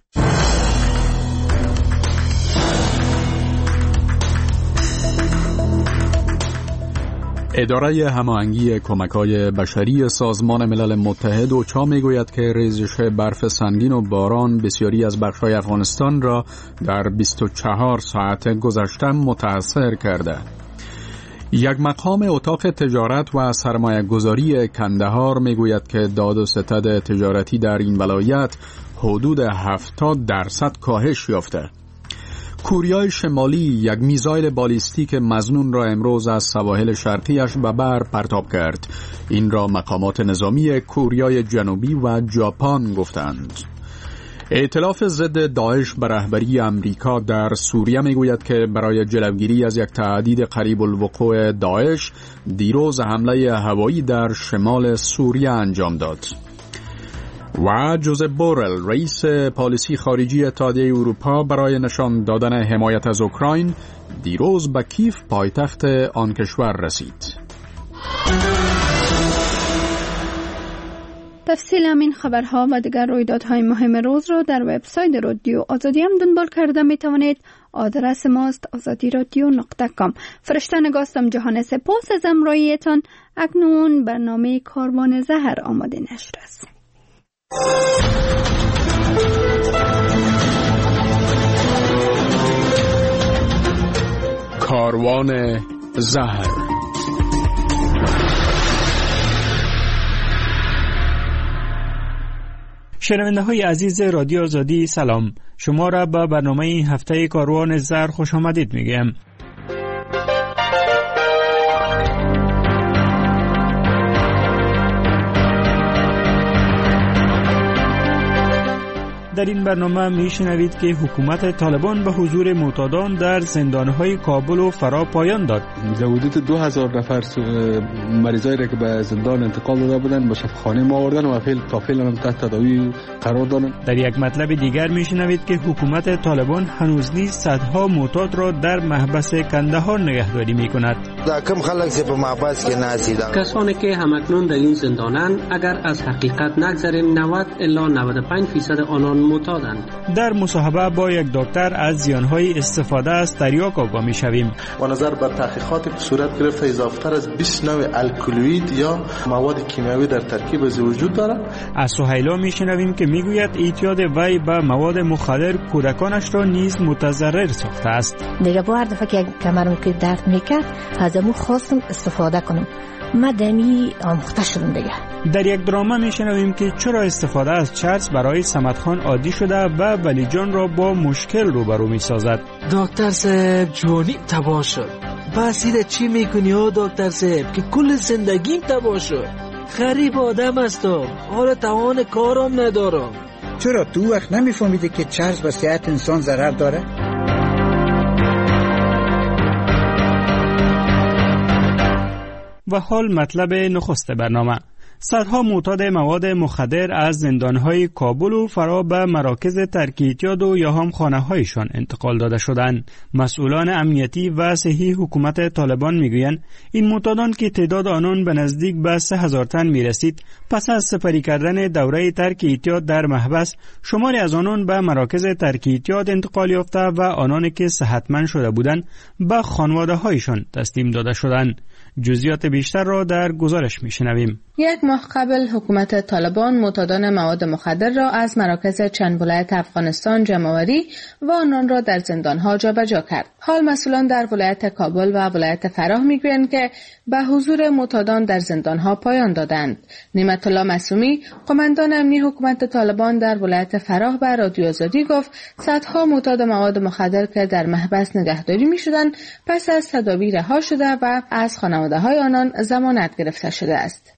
اداره هماهنگی کمک‌های بشری سازمان ملل متحد اوچا میگوید که ریزش برف سنگین و باران بسیاری از بخش‌های افغانستان را در 24 ساعت گذشته متاثر کرده. یک مقام اتاق تجارت و سرمایه‌گذاری کندهار میگوید که داد و ستد تجارتی در این ولایت حدود 70% کاهش یافته. کوریای شمالی یک میزایل بالیستیک مظنون را امروز از سواحل شرقیش به بر پرتاب کرد. این را مقامات نظامی کوریای جنوبی و ژاپن گفتند. ائتلاف ضد داعش به رهبری امریکا در سوریه میگوید که برای جلوگیری از یک تهدید قریب الوقوع داعش دیروز حمله هوایی در شمال سوریه انجام داد. و جوزپ بورل رئیس پالیسی خارجی اتحادیه اروپا برای نشان دادن حمایت از اوکراین دیروز به کیف پایتخت آن کشور رسید. تفصیل همین خبرها و دیگر رویدادهای مهم روز را در وبسایت رادیو آزادی هم دنبال کرده می توانید. آدرس ماست azadiradio.com. فرشته نگاستم جهان سپاس از همراهیتان. اکنون برنامه کاروان زهر آماده نشر است. کاروان زهر. شنونده های عزیز رادیو آزادی سلام، شما را به برنامه هفته کاروان زهر خوش آمدید میگم. در این برنامه میشنوید که حکومت طالبان به حضور معتادان در زندانهای کابل و فرا پایان داد. در حدود 2000 نفر مریضایی را که به زندان انتقال داده بودند به شفاخانه ما آوردن و تا فعلا هم تحت تداوی قرار دارند. در یک مطلب دیگر میشنوید که حکومت طالبان هنوز نیز صدها معتاد را در محبس کندهار نگهداری میکند. کم خلق سی په محبس کې ناسیدن، کسانی که همکنون در این زندانند اگر از حقیقت نگذریم 90 الی 95% آنان معتادند. در مصاحبه با یک دکتر از زیانهای استفاده از تریاک آگاه میشویم. با نظر بر تحقیقات که صورت گرفته اضافتر از 20 نوع الکلوید یا مواد کیمیایی در ترکیب از وجود دارد. از سهیلا میشنویم که میگوید اعتیاد وی به مواد مخدر کودکانش را نیز متضرر ساخته است. دیگه با هر دفعه که کمرم که درد میکرد از امو خواستم استفاده کنم، ما دمی آموخته شدم دیگه. در یک دراما میشنویم که چرا استفاده از چرس برای صمدخان عادی شده و ولی جان را با مشکل روبرو میسازد. دکتر صاحب جوانی تباه شد. بس ایده چی میکنی ها دکتر صاحب که کل زندگیم تباه شد. غریب آدم هستم، حالا توان کارم ندارم. چرا تو وقت نمیفهمیده که چرس به صحت انسان ضرر داره؟ و حال مطلب نخست برنامه. صدها معتاد مواد مخدر از زندانهای کابل و فرا به مراکز ترک اعتیاد و یا هم خانه‌هایشان انتقال داده شدند. مسئولان امنیتی و صحی حکومت طالبان میگویند این معتادان که تعداد آنان به نزدیک به 3000 تن میرسید، پس از سپری کردن دوره ترک اعتیاد در محبس، شماری از آنان به مراکز ترک اعتیاد انتقال یافته و آنان که صحتمند شده بودند به خانواده‌هایشان تسلیم داده شدند. جزئیات بیشتر را در گزارش میشنویم. یک ماه قبل حکومت طالبان معتادان مواد مخدر را از مراکز چند ولایت افغانستان جمع‌آوری و آنان را در زندان‌ها جابجا کرد. حال مسئولان در ولایت کابل و ولایت فراه میگویند که به حضور معتادان در زندان‌ها پایان دادند. نعمت الله معصومی، قماندان امنی حکومت طالبان در ولایت فراه به رادیو آزادی گفت صدها معتاد مواد مخدر که در محبس نگهداری می‌شدند پس از تداوی رها شده و از خانواده‌های آنان ضمانت گرفته شده است.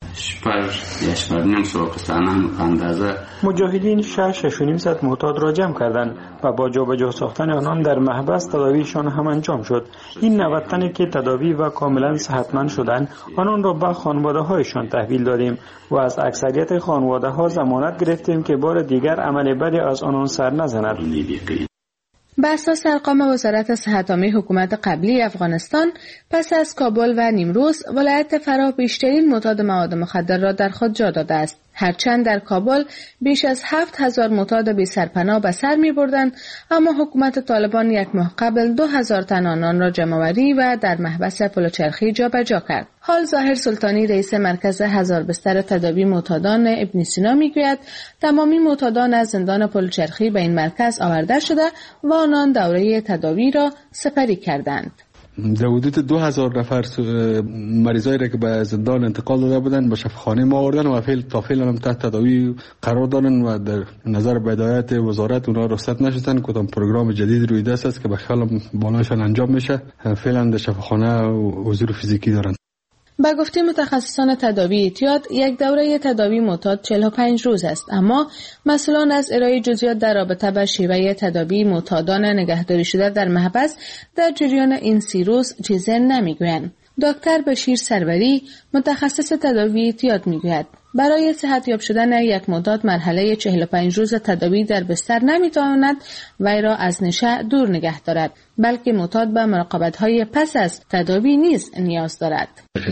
مجاهدین 6.5 معتاد را جمع کردند و با جابجا ساختن آنان در محبس تداویشان هم انجام شد. این 90 تنی که تداوی و کاملا صحتمند شدند آنان را به خانواده‌هایشان تحویل دادیم و از اکثریت خانواده‌ها ضمانت گرفتیم که بار دیگر عمل بدی از آنان سر نزند. بر اساس ارقام وزارت صحت عامه حکومت قبلی افغانستان، پس از کابل و نیمروز، ولایت فراه بیشترین معتاد مواد مخدر را در خود جا داده است. هرچند در کابل بیش از 7000 معتاد بی سرپناه به سر می بردند، اما حکومت طالبان یک ماه قبل 2000 تن آنان را جمع‌آوری و در محبس پلوچرخی جابجا کرد. حال ظاهر سلطانی رئیس مرکز 1000 بستر تداوی معتادان ابن سینا میگوید تمامی معتادان از زندان پلوچرخی به این مرکز آورده شده و آنان دوره تداوی را سپری کردند. در حدود 2000 نفر مریضایی را که به زندان انتقال داده بودند به شفاخانه ما آوردن و تا فعلا هم تحت تداوی قرار دارن و در نظر به هدایت وزارت اونا رخصت نشدن. کدام پروگرام جدید روی دست است که به خیال بالایشان انجام میشه. فعلا در شفاخانه حضور فیزیکی دارن. با گفته متخصصان تداوی اعتیاد، یک دوره تداوی معتاد 45 روز است، اما مسئولان از ارائه جزئیات در رابطه با شیوه تداوی معتادان نگهداری شده در محبس در جریان این 30 روز چیزی نمیگویند. دکتر بشیر سروری، متخصص تداوی اعتیاد میگوید برای صحتیاب شدن یک معتاد مرحله 45 روز تداوی در بستر نمیتواند وی را از نشه دور نگه دارد، بلکه معتاد به مراقبت‌های پس از تداوی نیز نیاز دارد.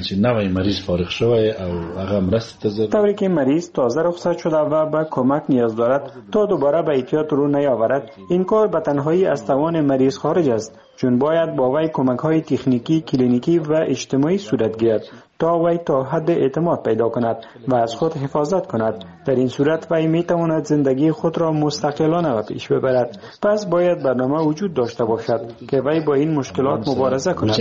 طوری که مریض تازه رخصت شده و به کمک نیاز دارد تا دوباره به اعتیاد رو نیاورد، این کار به تنهایی از توان مریض خارج است، چون باید با وی کمک‌های تکنیکی، کلینیکی و اجتماعی صورت گیرد تا وی تا حد اعتماد پیدا کند و از خود حفاظت کند. در این صورت وی میتواند زندگی خود را مستقلانه و پیش ببرد. پس باید برنامه وجود داشته باشد که وی با این مشکلات مبارزه کند.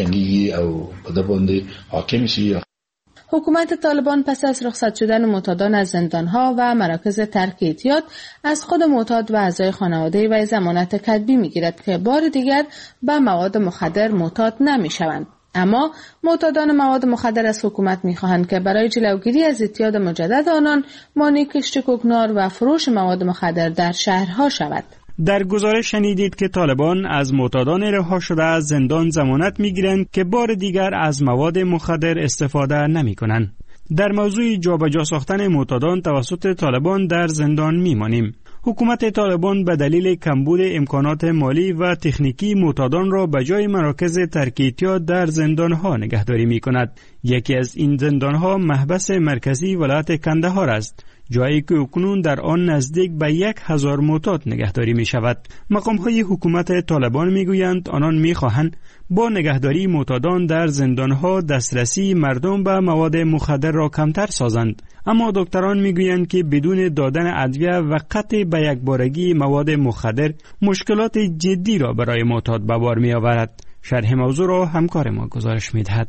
حکومت طالبان پس از رخصت شدن معتادان از زندانها و مراکز ترک اعتیاد از خود معتاد و اعضای خانواده و ضمانت کتبی میگیرد که بار دیگر به مواد مخدر معتاد نمیشوند. اما معتادان مواد مخدر از حکومت میخواهند که برای جلوگیری از اعتیاد مجدد آنان مانع کشت کوکنار و فروش مواد مخدر در شهرها شود. در گزارش شنیدید که طالبان از معتادان رها شده از زندان ضمانت میگیرند که بار دیگر از مواد مخدر استفاده نمیکنند. در موضوع جابجا ساختن معتادان توسط طالبان در زندان میمانیم. حکومت طالبان به دلیل کمبود امکانات مالی و تکنیکی معتادان را به جای مراکز ترک اعتیاد در زندانها نگهداری میکند. یکی از این زندانها محبس مرکزی ولایت کندهار است، جایی که اکنون در آن نزدیک به 1000 معتاد نگهداری می شود. مقام‌های حکومت طالبان می گویند آنان می خواهند با نگهداری معتادان در زندانها دسترسی مردم به مواد مخدر را کمتر سازند. اما دکتران می گویند که بدون دادن ادویه و قطع به یک بارگی مواد مخدر مشکلات جدی را برای معتاد به بار می آورد. شرح موضوع را همکار ما گزارش می دهد.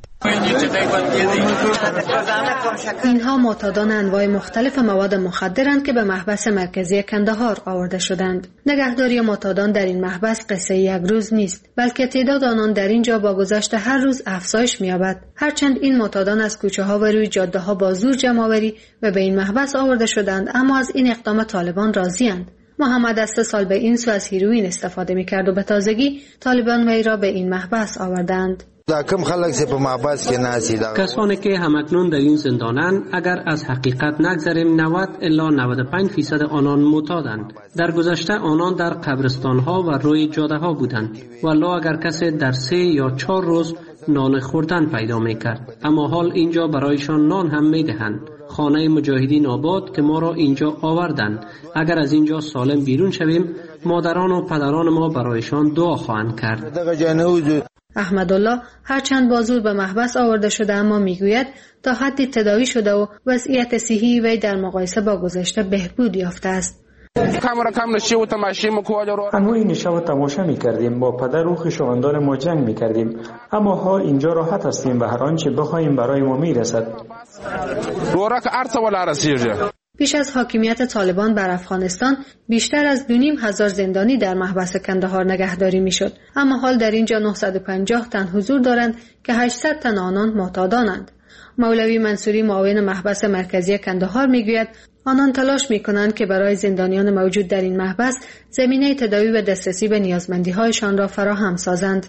اینها معتادان انواع مختلف مواد مخدرند که به محبس مرکزی کندهار آورده شدند. نگهداری معتادان در این محبس قصه یک روز نیست، بلکه تعداد آنان در اینجا با گذشت هر روز افزایش می‌یابد. هرچند این معتادان از کوچه‌ها و روی جاده‌ها با زور جمع‌آوری و به این محبس آورده شدند، اما از این اقدام طالبان راضی‌اند. محمد از 3 سال به این سو از هیروئین استفاده می‌کرد و به تازگی طالبان وی را به این محبس آوردند. کسانی که همکنون در این زندانند اگر از حقیقت نگذریم 90 الی 95% آنان معتادند. در گذشته آنان در قبرستان‌ها و روی جاده‌ها بودند والله اگر کسی در 3 یا 4 روز نان خوردن پیدا میکرد، اما حال اینجا برایشان نان هم میدهند. خانه مجاهدین آباد که ما را اینجا آوردند، اگر از اینجا سالم بیرون شویم مادران و پدران ما برایشان دعا خواهند کرد. احمدالله هرچند بازور به محبس آورده شده اما میگوید تا حدی تداوی شده و وضعیت صحی وی در مقایسه با گذشته بهبود یافته است. انواعی نشه و تماشا میکردیم، با پدر و خویشاوندان ما جنگ میکردیم، اما حال اینجا راحت هستیم و هر آنچه بخواهیم برای ما میرسد. پیش از حاکمیت طالبان بر افغانستان بیشتر از 2,500 زندانی در محبس کندهار نگهداری میشد، اما حال در اینجا 950 تن حضور دارند که 800 تن آنان معتادانند. مولوی منصوری معاون محبس مرکزی کندهار میگوید آنان تلاش میکنند که برای زندانیان موجود در این محبس زمینه تداوی و دسترسی به نیازمندی‌هایشان را فراهم سازند.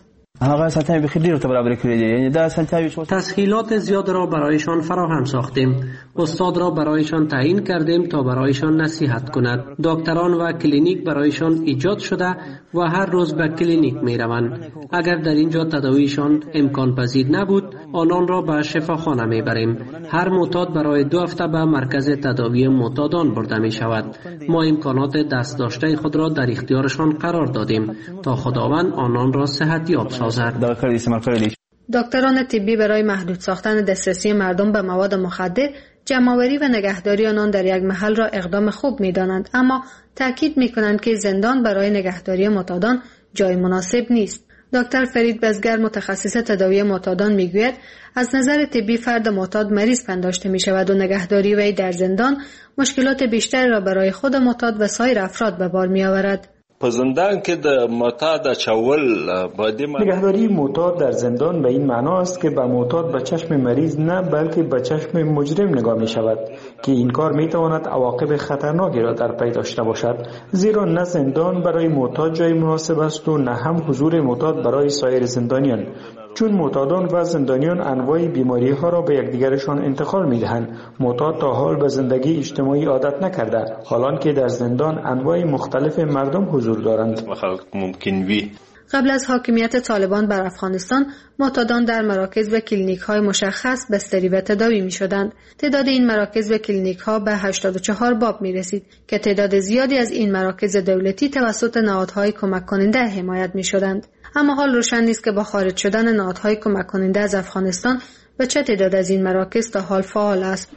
تسهیلات زیاد را برایشان فراهم ساختیم. استاد را برایشان تعیین کردیم تا برایشان نصیحت کند. دکتران و کلینیک برایشان ایجاد شده و هر روز به کلینیک می روند. اگر در اینجا تداویشان امکان پذیر نبود آنان را به شفاخانه می بریم. هر معتاد برای 2 هفته به مرکز تداوی معتادان برده می شود. ما امکانات دست داشته خود را در اختیارشان قرار دادیم تا خداوند آنان را صحتیاب سازد. دکتران طبی برای محدود ساختن دسترسی مردم به مواد مخدر، جمع‌آوری و نگهداری آنان در یک محل را اقدام خوب می‌دانند، اما تاکید می‌کنند که زندان برای نگهداری معتادان جای مناسب نیست. دکتر فرید بزگر متخصص تداوی معتادان می‌گوید از نظر طبی فرد معتاد مریض پنداشته می‌شود و نگهداری وی در زندان مشکلات بیشتری را برای خود معتاد و سایر افراد به بار می‌آورد. په زندان کې د معتاد چول نگهداری معتاد در زندان به این معنا است که به معتاد به چشم مریض نه بلکه به چشم مجرم نگاه می شود که این کار می تواند عواقب خطرناکی را در پی داشته باشد، زیرا نه زندان برای معتاد جای مناسب است و نه هم حضور معتاد برای سایر زندانیان، چون معتادان و زندانیان انواع بیماری ها را به یکدیگرشان انتقال می دهند. معتاد تا حال به زندگی اجتماعی عادت نکرده، حالان که در زندان انواع مختلف مردم حضور دارند. قبل از حاکمیت طالبان بر افغانستان معتادان در مراکز و کلینیک های مشخص بستری و تداوی می شدند. تعداد این مراکز و کلینیک ها به 84 باب می رسید که تعداد زیادی از این مراکز دولتی توسط نهادهای کمک کننده حمایت می شدند. اما حال روشن نیست که با خارج شدن نهادهای کمک کننده از افغانستان به چه تعداد از این مراکز تا حال فعال است.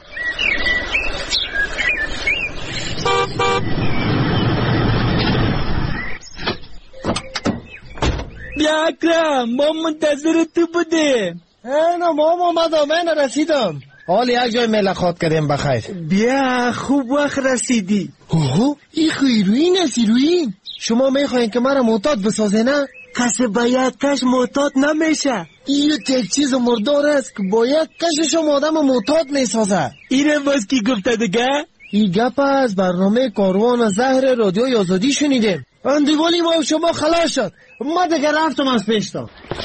بیا اکرم، ما منتظر تو بودیم. نه ما من رسیدم. حال یک جای ملاقات کردیم بخیر. بیا خوب وقت رسیدی. اوه این هیروئین است. هیروئین شما میخواین که مرا معتاد بسازه نه؟ کسی با یک کش معتاد نمیشه. این یک چیز مردار است که با یک کشش آدم معتاد میسازه. اینه باز کی گفته دیگه؟ این گپ از برنامه کاروان زهر رادیوی آزادی شنیدیم. اندیوالی ما شما خلاص شد. ما دیگه رفتم از پیشتا.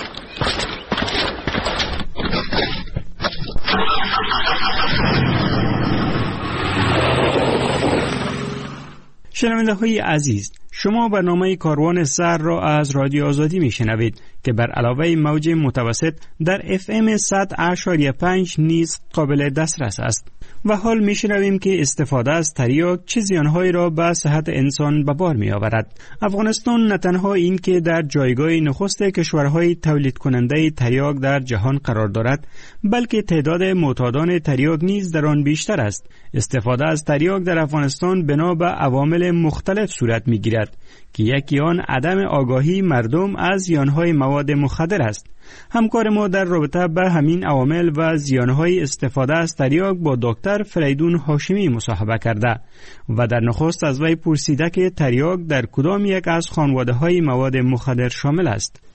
شنونده های عزیز، شما برنامه کاروان سحر را از رادیو آزادی می شنوید که بر علاوه موج متوسط در FM 100.5 نیز قابل دسترس است. و حال می شنویم که استفاده از تریاک چه زیانهایی را به صحت انسان به بار می آورد. افغانستان نه تنها این که در جایگاه نخست کشورهای تولید کننده تریاک در جهان قرار دارد، بلکه تعداد معتادان تریاک نیز در آن بیشتر است. استفاده از تریاک در افغانستان بنا به عوامل مختلف صورت می گیرد که یکی آن عدم آگاهی مردم از زیانهای مواد مخدر است. همکار ما در رابطه به همین عوامل و زیانهای استفاده از تریاک با دکتر فریدون هاشمی مصاحبه کرده و در نخست از وی پرسیده که تریاک در کدام یک از خانواده‌های مواد مخدر شامل است.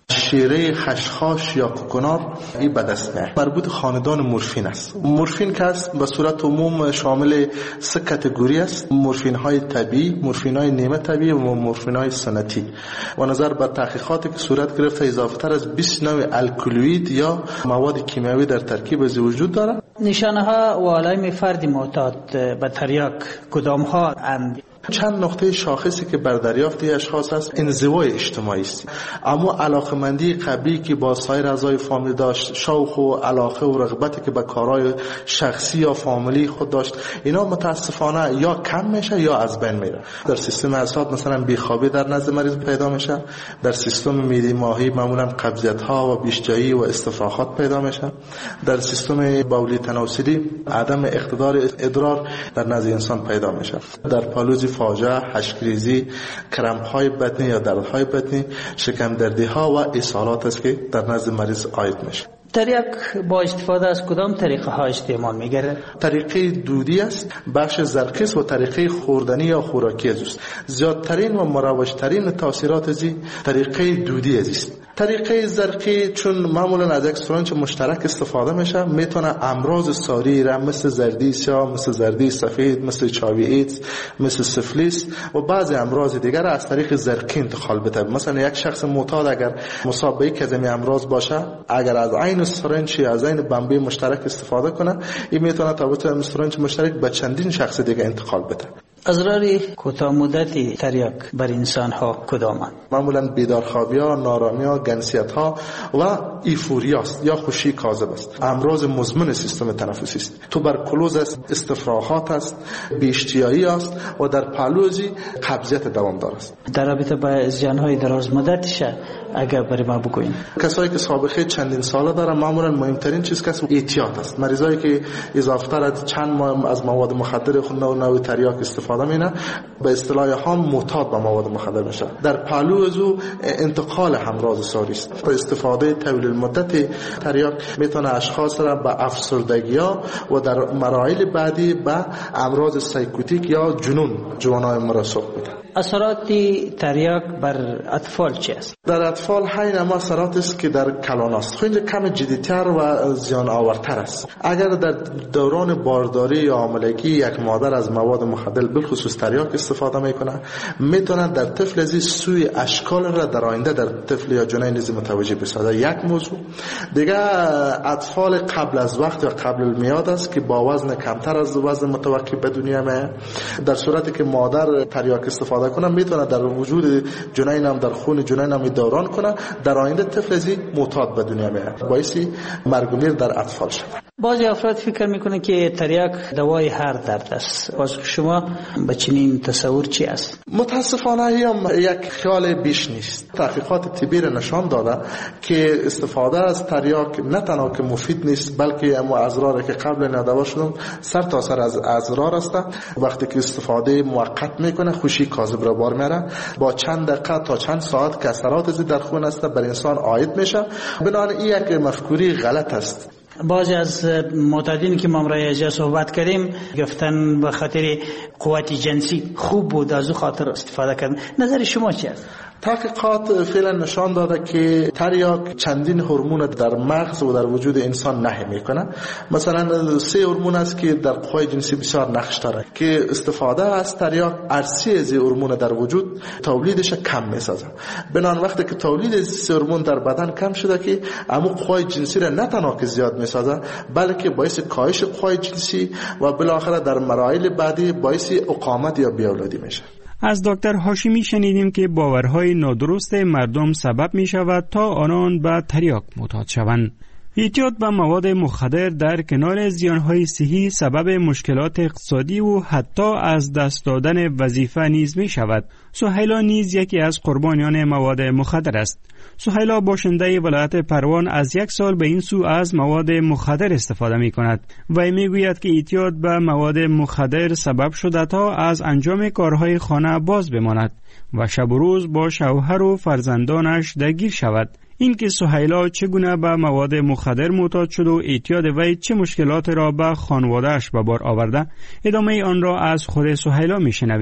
شیره، خشخاش یا کوکونات این به دست میاد. مربوط خاندان مورفین است. مورفین که است به صورت عموم شامل 3 کاتگوری است: مورفین های طبیعی، مورفین های نیمه طبیعی و مورفین های سنتی. و نظر به تحقیقاتی که صورت گرفته اضافه تر از 20 نوع الکلوید یا مواد کیمیایی در ترکیب از وجود دارد. نشانه ها و علائم فرد معتاد به تریاک کدام ها اند؟ چند نقطه شاخصی که بر دریافت اشخاص است انزوای اجتماعی است، اما علاقمندی قبلی که با سایر اعضای فامیل داشت، شوق و علاقه و رغبتی که به کارهای شخصی یا فامیلی خود داشت، اینا متاسفانه یا کم میشه یا از بین میره. در سیستم اعصاب مثلا بیخوابی در نزد مریض پیدا میشه، در سیستم معده ماهی معمولا قبضیت ها و بیشجایی و استفراغات پیدا میشه، در سیستم بولی تناسلی عدم اقتدار ادرار در نزد انسان پیدا میشه، در پالوزی فاجعه، حشکریزی، کرمپ های بطنی یا دردهای بطنی، شکم دردی ها و اسهالات است که در نزد مریض عاید میشه. تریاک با استفاده از کدام طریقه ها استعمال میگیره؟ طریقه دودی است، بخش زرقیس و طریقه خوردنی یا خوراکی است. زیادترین و مروجترین تاثیرات از طریقه دودی است. طریقه زرقی چون معمولا از یک سرنج مشترک استفاده میشه، میتونه امراض ساری را مثل زردی سیاه، مثل زردی سفید، مثل چاوی ایدز، مثل سفلیس و بعضی امراض دیگر از طریق زرقی انتقال بده. مثلا یک شخص معتاد اگر مصاب به یک از این امراض باشه، اگر از عین سرنج از عین بمبی مشترک استفاده کنه، این میتونه تا سرنج مشترک به چندین شخص دیگه انتقال بده. اضرار کوتاه مدتی تریاک بر انسان ها کدامند؟ معمولا بیدارخوابی ها، نارامی ها، گنسیت ها و ایفوریا است یا خوشی کاذب است. امراض مزمن سیستم تنفسی است. توبرکلوز است، استفراغات است، بی‌اشتیایی است و در پهلوزی قبضیت دوامدار است. در رابطه با زیان های دراز مدتش اگر برای ما بگوین. کسایی که سابقه چندین ساله دارن معمولا مهمترین چیز که احتیاط است. مریضایی که اضافه تر از چند ماه از مواد مخدر خود نوع تریاک استفاده مینه، به اصطلاح هم معتاد به مواد مخدر میشه. در پهلو از او انتقال امراض ساری است. با استفاده طویل المدت تریاک میتونه اشخاص را به افسردگی‌ها و در مراحل بعدی به امراض سایکوتیک یا جنون جوانای مرسوب بده. اثرات تریاک بر اطفال چی است؟ در اطفال همین اما اثرات است که در کلان است. خیلی کم جدی‌تر و زیان آورتر است. اگر در دوران بارداری یا حاملگی یک مادر از مواد مخدر بالخصوص تریاک استفاده میکنه، میتونه در طفل از سوی اشکال را در آینده در طفل یا جنین نیز متوجه بسازه. یک موضوع دیگه، اطفال قبل از وقت یا قبل المیاد است که با وزن کمتر از وزن متوقع به دنیا میاد. در صورتی که مادر تریاک استفاده کنه، میتونه در وجود جنین هم، در خون جنین هم دوران کنه، در آینده طفل از معتاد به دنیا میاد، باعث مرگ و میر در اطفال شود. بعضی افراد فکر میکنه که تریاک دوای هر درد است. باز شما به چنین تصور چی است؟ متاسفانه هم یک خیال بیش نیست. تحقیقات طبی نشان داده که استفاده از تریاک نه تنها که مفید نیست، بلکه اما اضراری که قبل ندوا شدم سر تا سر از اضرار است. وقتی که استفاده موقت میکنه، خوشی کاذب را بار میاره، با چند دقیقه تا چند ساعت که اثرات در خون است بر انسان عاید میشه. بنابراین این یک مفکوری غلط است. بعضی از معتادین که ما راجع صحبت کردیم گفتن به خاطر قوت جنسی خوب بود از خاطر استفاده کردن. نظر شما چی است؟ تحقیقات فعلا نشان داده که تریاک چندین هورمون در مغز و در وجود انسان نهی میکنه. مثلا 3 هورمون است که در قوای جنسی بسیار نقش داره که استفاده از تریاک ارسی از هورمون در وجود تولیدش کم میسازه. بنابراین وقتی که تولید از 3 هورمون در بدن کم شده که اما قوای جنسی را نه تنها که زیاد میسازه، بلکه باعث کاهش قوای جنسی و بالاخره در مراحل بعدی باعث اقامت یا بیاولادی میشه. از دکتر هاشمی شنیدیم که باورهای نادرست مردم سبب می شود تا آنان به تریاک معتاد شوند. اعتیاد به مواد مخدر در کنار زیانهای صحی سبب مشکلات اقتصادی و حتی از دست دادن وظیفه نیز می شود. سهیلا نیز یکی از قربانیان مواد مخدر است. سهیلا باشنده ولایت پروان از 1 سال به این سو از مواد مخدر استفاده می کند و می گوید که اعتیاد به مواد مخدر سبب شده تا از انجام کارهای خانه باز بماند و شب و روز با شوهر و فرزندانش درگیر شود. این که سهیلا چگونه به مواد مخدر معتاد شد و اعتیاد وی چه مشکلات را به خانواده‌اش به بار آورده، ادامه آن را از خود سهیلا میشنویم.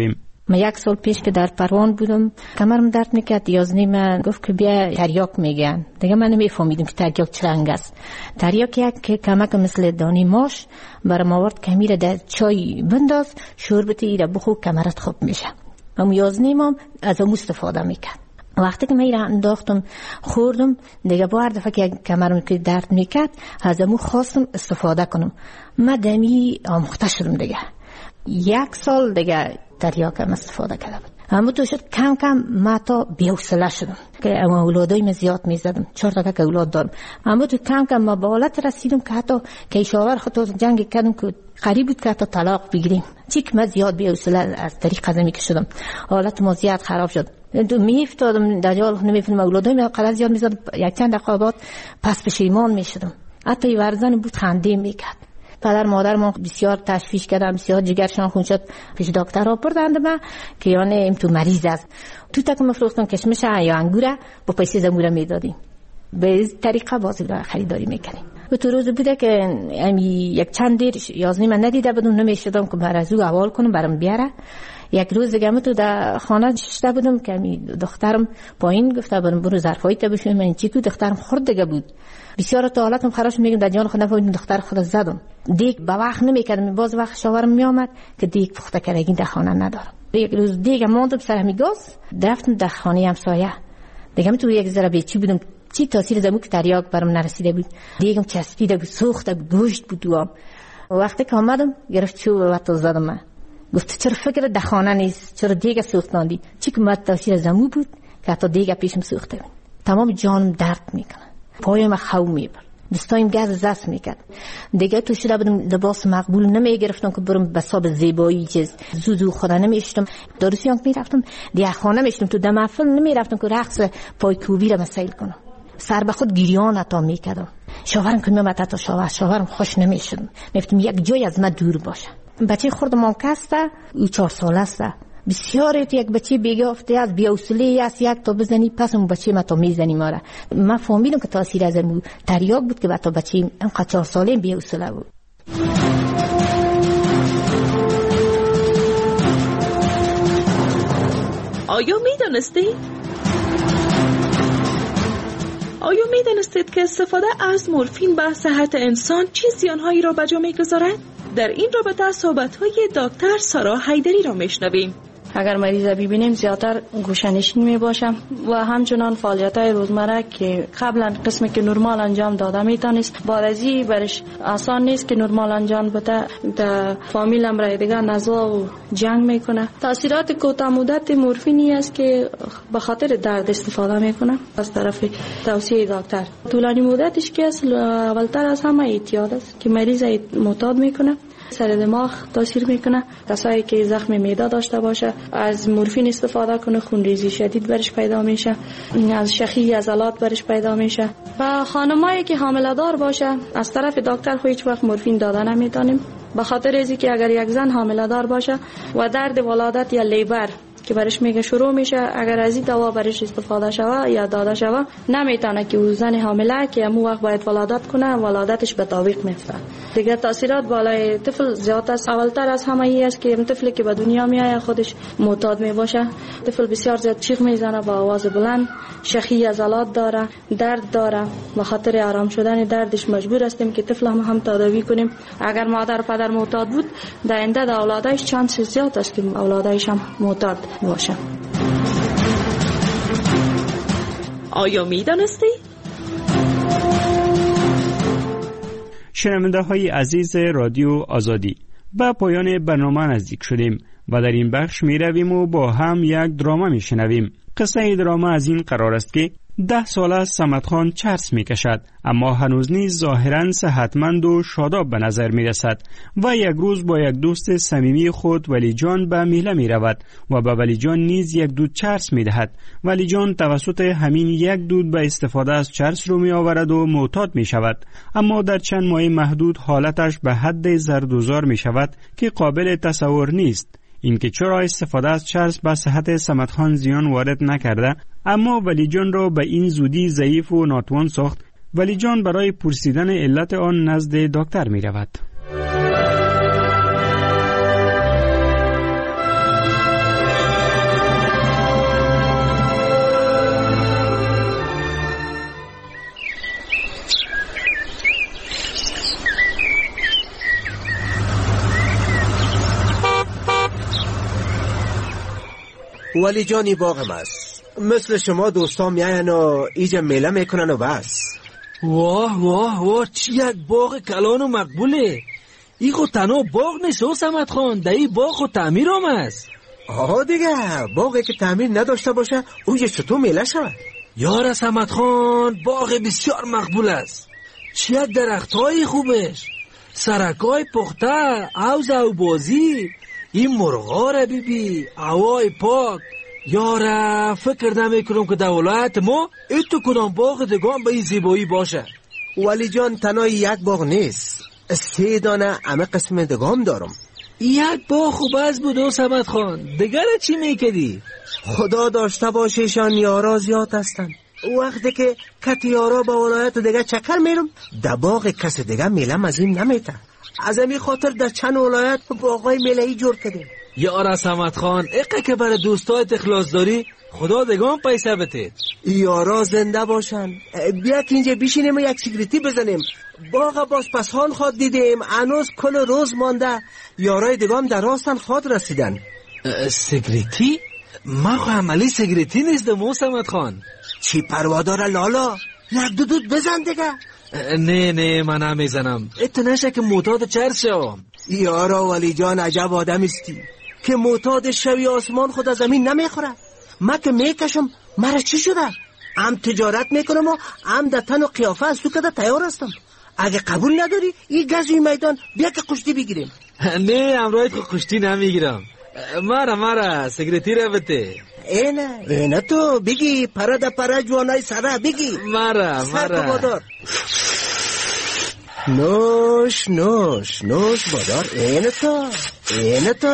من 1 سال پیش که در پروان بودم کمرم درد میکرد. یازنی من گفت که بیا تریاک میگن. دیگه من نمیفهمیدم که تریاک چه رنگ است. تریاک یک کمک مثل دانی ماش برام آورد که میره در چای بنداز شوربت ایره بخور کمرت خوب میشه. اما یازنی ما از اون استفاده میکرد. وقتی که من ایره انداختم خوردم دیگه بار دفعه که کمرم که درد میکرد از اون خواستم استفاده کنم. من دمی آموخته شدم دیگه. 1 سال دیگه تریاکم استفاده کردم. اما تو شد کم کم ما تا بی‌حوصله شدم که اولادای زیاد میزدم. 4 تا که اولاد دارم. اما تو کم کم ما به حالت رسیدم که حتی کیشاور خود جنگ کردم که قریب بود که حتی طلاق بگیریم. چی که من زیاد بی‌حوصله از طریق قضمی که شدم. حالت ما زیاد خراب شد. تو میافتادم در جال نمیفهمم اولادای من قدر زیاد میزدم. یک چند دقیقه بعد پس پشیمان میشدم. حتی ورزن بود خنده میکرد. پدر مادر ما بسیار تشویش کردن، بسیار جگرشان خون شد. پیش دکتر را بردند من که یعنی این تو مریض است. تو تک مفروختم کشمش یا انگوره با پیسه زموره میدادیم. به این طریقه بازی را خریداری میکنیم. و تو روز بوده که یک چند دیر یازنی من ندیده بودم نمیشدم که برازو اول کنم برام بیاره. یک روز دیگه من تو در خانه نشسته بودم که دخترم پایین گفته بودم برو ظرفای تا بشوی. من چی کو دخترم خورد دیگه بود. بسیار تا حالتم خراش میگم در جان خود نفهمیدم دختر خود زدم. دیگ با وقت نمیکردم. باز وقت شاورم میآمد که دیگ پخته کردگی در خانه ندارم. یک روز دیگه ماندم سر همی گاز رفتم در خانه همسایه. دیگه من تو یک ذره بیچی بودم. چی تاثیر زمو که تریاک برام نرسیده بود. دیگم چسبیده بود، سوخته بود، گوشت بود تو آب. وقتی که آمدم گرفت چوب و تو زدم من. گفت چرا فکر در خانه نیست؟ چرا دیگه سوختاندی؟ چی که مد تاثیر زمو بود که حتی دیگه پیشم سوخته بود. تمام جانم درد میکنه. پایم خو میبرد. دستایم گاز زست میکرد. دیگه تو شده بودم لباس مقبول نمیگرفتم که برم به حساب زیبایی چیز زوزو خدا نمیشتم. داروسیانک میرفتم دیگه خانه میشتم. تو دم افل نمیرفتم که رقص پای کوبی را مسائل کنم. سر به خود گریان عطا میکردم. شوهرم که میامد تا شوهرم خوش نمیشدم. میفتم یک جای از من دور باشه. بچه خودم هم کسته او 4 ساله است. بسیار یک بچه بیگفته از بی‌حوصله است یک تا بزنی پس اون بچه ما تا میزنی ماره. من فهمیدم که تاثیر از اون تریاک بود که تا بچه اینقدر 4 ساله بی‌حوصله بود. آیا میدانستید که استفاده از مورفین به صحت انسان چه زیانهایی را به جا میگذارد؟ در این رابطه صحبت‌های دکتر سارا حیدری را میشنویم. اگر مریض ببینیم زیادتر گوشه‌نشین میباشم و همچنان فعالیت‌های روزمره که قبلا قسمی که نرمال انجام داده میتونست بعد از این برش آسان نیست که نرمال انجام بده. در فامیل هم رای دیگه نزا و جنگ میکنه. تاثیرات کوتاه مدت مورفینی است که به خاطر درد استفاده میکنه از طرف توصیه دکتر. طولانی مدتش که اصل اولتر از همه اعتیاد است که مریض معتاد میکنه. سر دماغ تاثیر میکنه. کسایی که زخم معده داشته باشه از مورفین استفاده کنه خونریزی شدید برش پیدا میشه. از شخی عضلات برش پیدا میشه. و خانمایی که حامله دار باشه از طرف دکتر هیچ وقت مورفین داده نمیتونیم به خاطر اینکه که اگر یک زن حامله دار باشه و درد ولادت یا لیبر که برش میگه شروع میشه اگر از این دوا برش استفاده شوه یا داده شوه نمیتونه که او زن حامله که همون وقت باید ولادت کنه ولادتش به تعویق میفته. دیگه تاثیرات بالای طفل زیاد است. اولتر از همه ای است که طفلی که به دنیا میاد خودش معتاد میباشه. طفل بسیار زیاد چیخ میزنه با آواز بلند، شخی عضلات داره، درد داره. به خاطر آرام شدن دردش مجبور هستیم که طفل هم تداوی کنیم. اگر مادر و پدر معتاد بود در آینده در اولادش چانس زیاد است که اولادش هم معتاد باشه. آیا میدانستی؟ شنونده های عزیز رادیو آزادی به پایان برنامه نزدیک شدیم و در این بخش می رویم و با هم یک دراما می شنویم. قصه دراما از این قرار است که 10 ساله است صمد خان چرس می کشد اما هنوز نیز ظاهراً صحتمند و شاداب به نظر می رسد و یک روز با یک دوست صمیمی خود ولی جان به میله می رود و به ولی جان نیز یک دود چرس می دهد. ولی جان توسط همین یک دود به استفاده از چرس رو می آورد و معتاد می شود اما در چند ماه محدود حالتش به حد زردوزار می شود که قابل تصور نیست. اینکه چرا استفاده از چرس به صحت صمد خان زیان وارد نکرده اما ولی جان را به این زودی ضعیف و ناتوان ساخت. ولی جان برای پرسیدن علت آن نزد دکتر می رود. ولی جانی باغم است. مثل شما دوستان میاین و ایجا میله میکنن و بس. واه واه واه، چی یک باغ کلان و مقبوله. ای خود تنها باغ نیست او سمت خان، در ای باغ خود تعمیر هم است. آها دیگه، باغی که تعمیر نداشته باشه اونجا چطور میله شود؟ یار سمت خان، باغ بسیار مقبول است. چی یک درخت های خوبش، سرکای پخته، عوض او بازی، این مرغا را بیبی، هوای پاک. یاره فکر نمیکنم که در ولایت ما ایتو کدام باغ دگان به این زیبایی باشه. ولی جان تنها یک باغ نیست، 3 دانه همه قسم دگام دارم. یک باغ خوب از بود او سمت خان، دیگر چی میکدی؟ خدا داشته باشیشان یارا زیاد هستن. وقتی که کت یارا با ولایت دیگه چکر میرم، در باغ کس دیگه میلم از این نمیته. از همین خاطر در چند ولایت باغای میلهی جور کردیم. یارا سمت خان، اقه که برای دوستایت اخلاص داری، خدا دگان پیسه بتید. یارا زنده باشن. بیا که اینجا بشینیم و یک سیگریتی بزنیم. باغ بازپسان خود دیدیم، هنوز کل روز مانده. یارای دگان در راستن خود رسیدن. سیگریتی؟ ما خو عملی سیگریتی نیستم او سمت خان. چی پروا داره لالا؟ یک دود بزن دیگه. نه من نمیزنم. ات نشه که معتاد چرس شوم. یارا ولی جان عجب آدم استی که معتاد شوی آسمان خود از زمین نمیخوره. من که میکشم مرا چی شده؟ هم تجارت میکنم و هم در تن و قیافه از تو کده تیار هستم. اگه قبول نداری این گزوی میدان بیا که کشتی بگیریم. نه امروز که کشتی نمیگیرم. مرا سیگریتی رو بده. اینه تو بگی پره دا پره جوانای سره بگی. مرا بادار. نوش بادار. اینه تو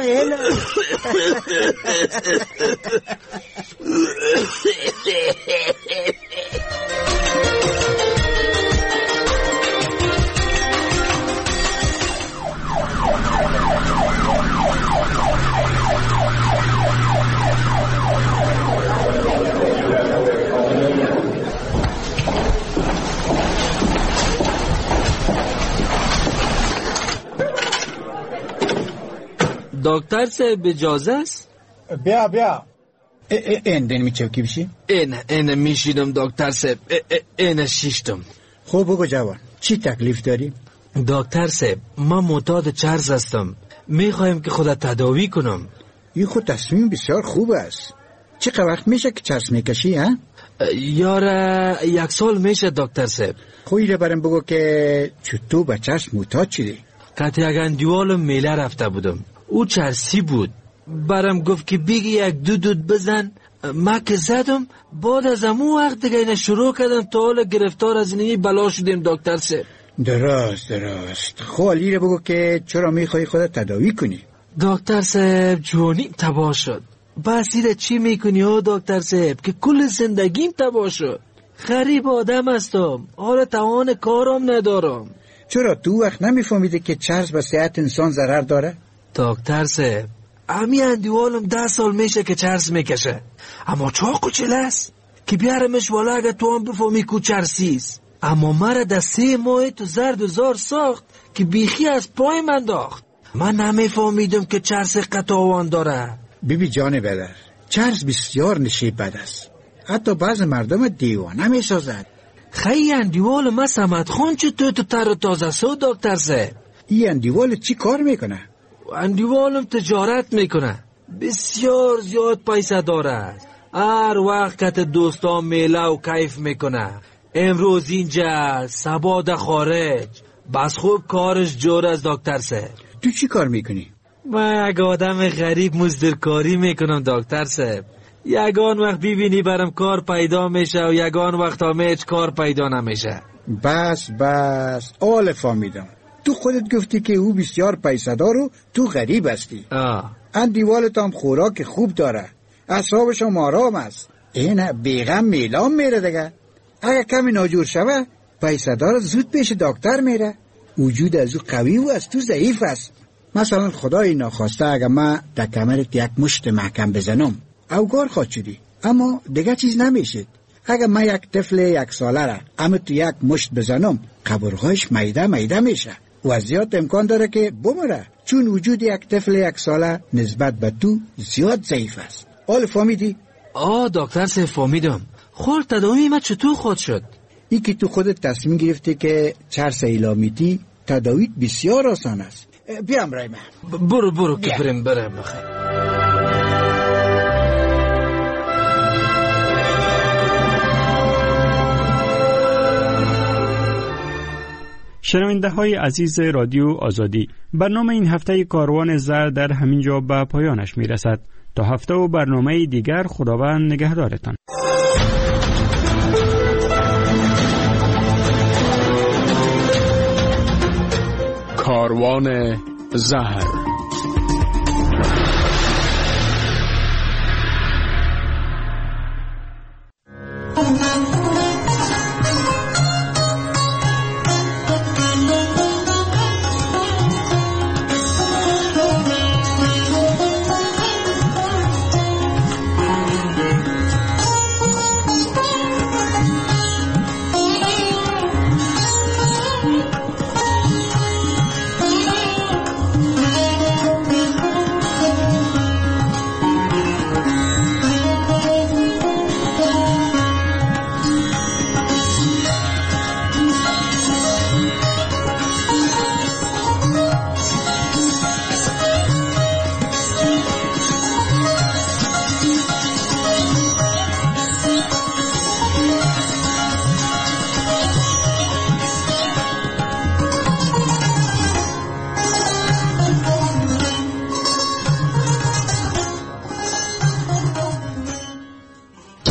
دکتر صاحب اجازه است؟ بیا این میچه کی بشی؟ این میشیدم دکتر صاحب. این شیشتم. خوب بگو جوان، چی تکلیف داری؟ دکتر صاحب من معتاد چرس هستم، میخوایم که خودت تداوی کنم. این خود تصمیم بسیار خوب است. چقدر وقت میشه که چرس میکشی ها؟ یاره 1 سال میشه دکتر صاحب. خویی رو برم بگو که چطور به چرس معتاد شدی؟ کتی اگه دیوالم میله رفته بودم، او چرسی بود. برم گفت که بگی یک دود بزن. ما که زدم، بعد از امو وقت دیگه اینه شروع کردم تا حالا گرفتار از اینی بلا شدیم دکتر صاحب. درست خوالی رو بگو که چرا میخوای خودت تداوی کنی؟ دکتر صاحب جوانیم تباه شد. بسیده چی میکنی ها دکتر صاحب که کل زندگیم تباه شد. غریب آدم هستم، حالا توان کارم ندارم. چرا تو وقت نمیفهمیده که چرس به صحت انسان ضرر داره؟ دکتر صاحب امی اندیوالم 10 سال میشه که چرس میکشه، اما چاقو چله است که بیارمش والا اگه تو هم بفهمی کو چرسیست. اما مرا در 3 ماه تو زرد و زار ساخت که بیخی از پای من داخت. من نمیفهمیدم که چرس قطاوان داره. بیبی جان بدر، چرس بسیار نشیب بد است. حتی بعض مردم دیوانه میسازد. خیلی اندیوال ما سمت خون چطور تو تر تازه سو دکتر صاحب؟ این اندیوال چی کار میکنه؟ اندیوالم تجارت میکنه، بسیار زیاد پیسه داره. هر وقت که دوستان میله و کیف میکنه. امروز اینجا سبا در خارج. بس خوب کارش جور از دکتر صاحب. تو چی کار میکنی؟ من یک آدم غریب مزدورکاری میکنم دکتر صاحب. یگان وقت ببینی برم کار پیدا میشه و یگان وقت هم هیچ کار پیدا نمیشه. بس آل فهمیدم. تو خودت گفتی که او بسیار پیسه دار و تو غریب هستی. اندیوالت هم خوراک خوب داره، اعصابش هم آرام است. اینه بیغم میلام میره دیگه. اگه کمی ناجور شوه پیسه دار زود پیش دکتر میره. وجود از او قوی و از تو ضعیف است. مثلا خدای ناخواسته اگه من در کمرت یک مشت محکم بزنم اوگار خواهد شدی، اما دیگه چیز نمیشد. اگه من یک طفل 1 ساله را اما تو یک مشت بزنم قبرهایش میده میشه و زیاد امکان داره که بمره، چون وجود یک طفل 1 ساله نسبت به تو زیاد ضعیف است. آل فهمیدی؟ دکتر صاحب فهمیدم. خورد تداوی ما چطور خود شد؟ ای که تو خودت تصمیم گرفتی که چرس ایلامیتی تداویت بسیار آسان است. بیام رای من. برو که برم بخیر. شنونده های عزیز رادیو آزادی، برنامه این هفته کاروان زر در همین جا به پایانش می رسد. تا هفته و برنامه دیگر خداوند نگهدارتان. کاروان زهر.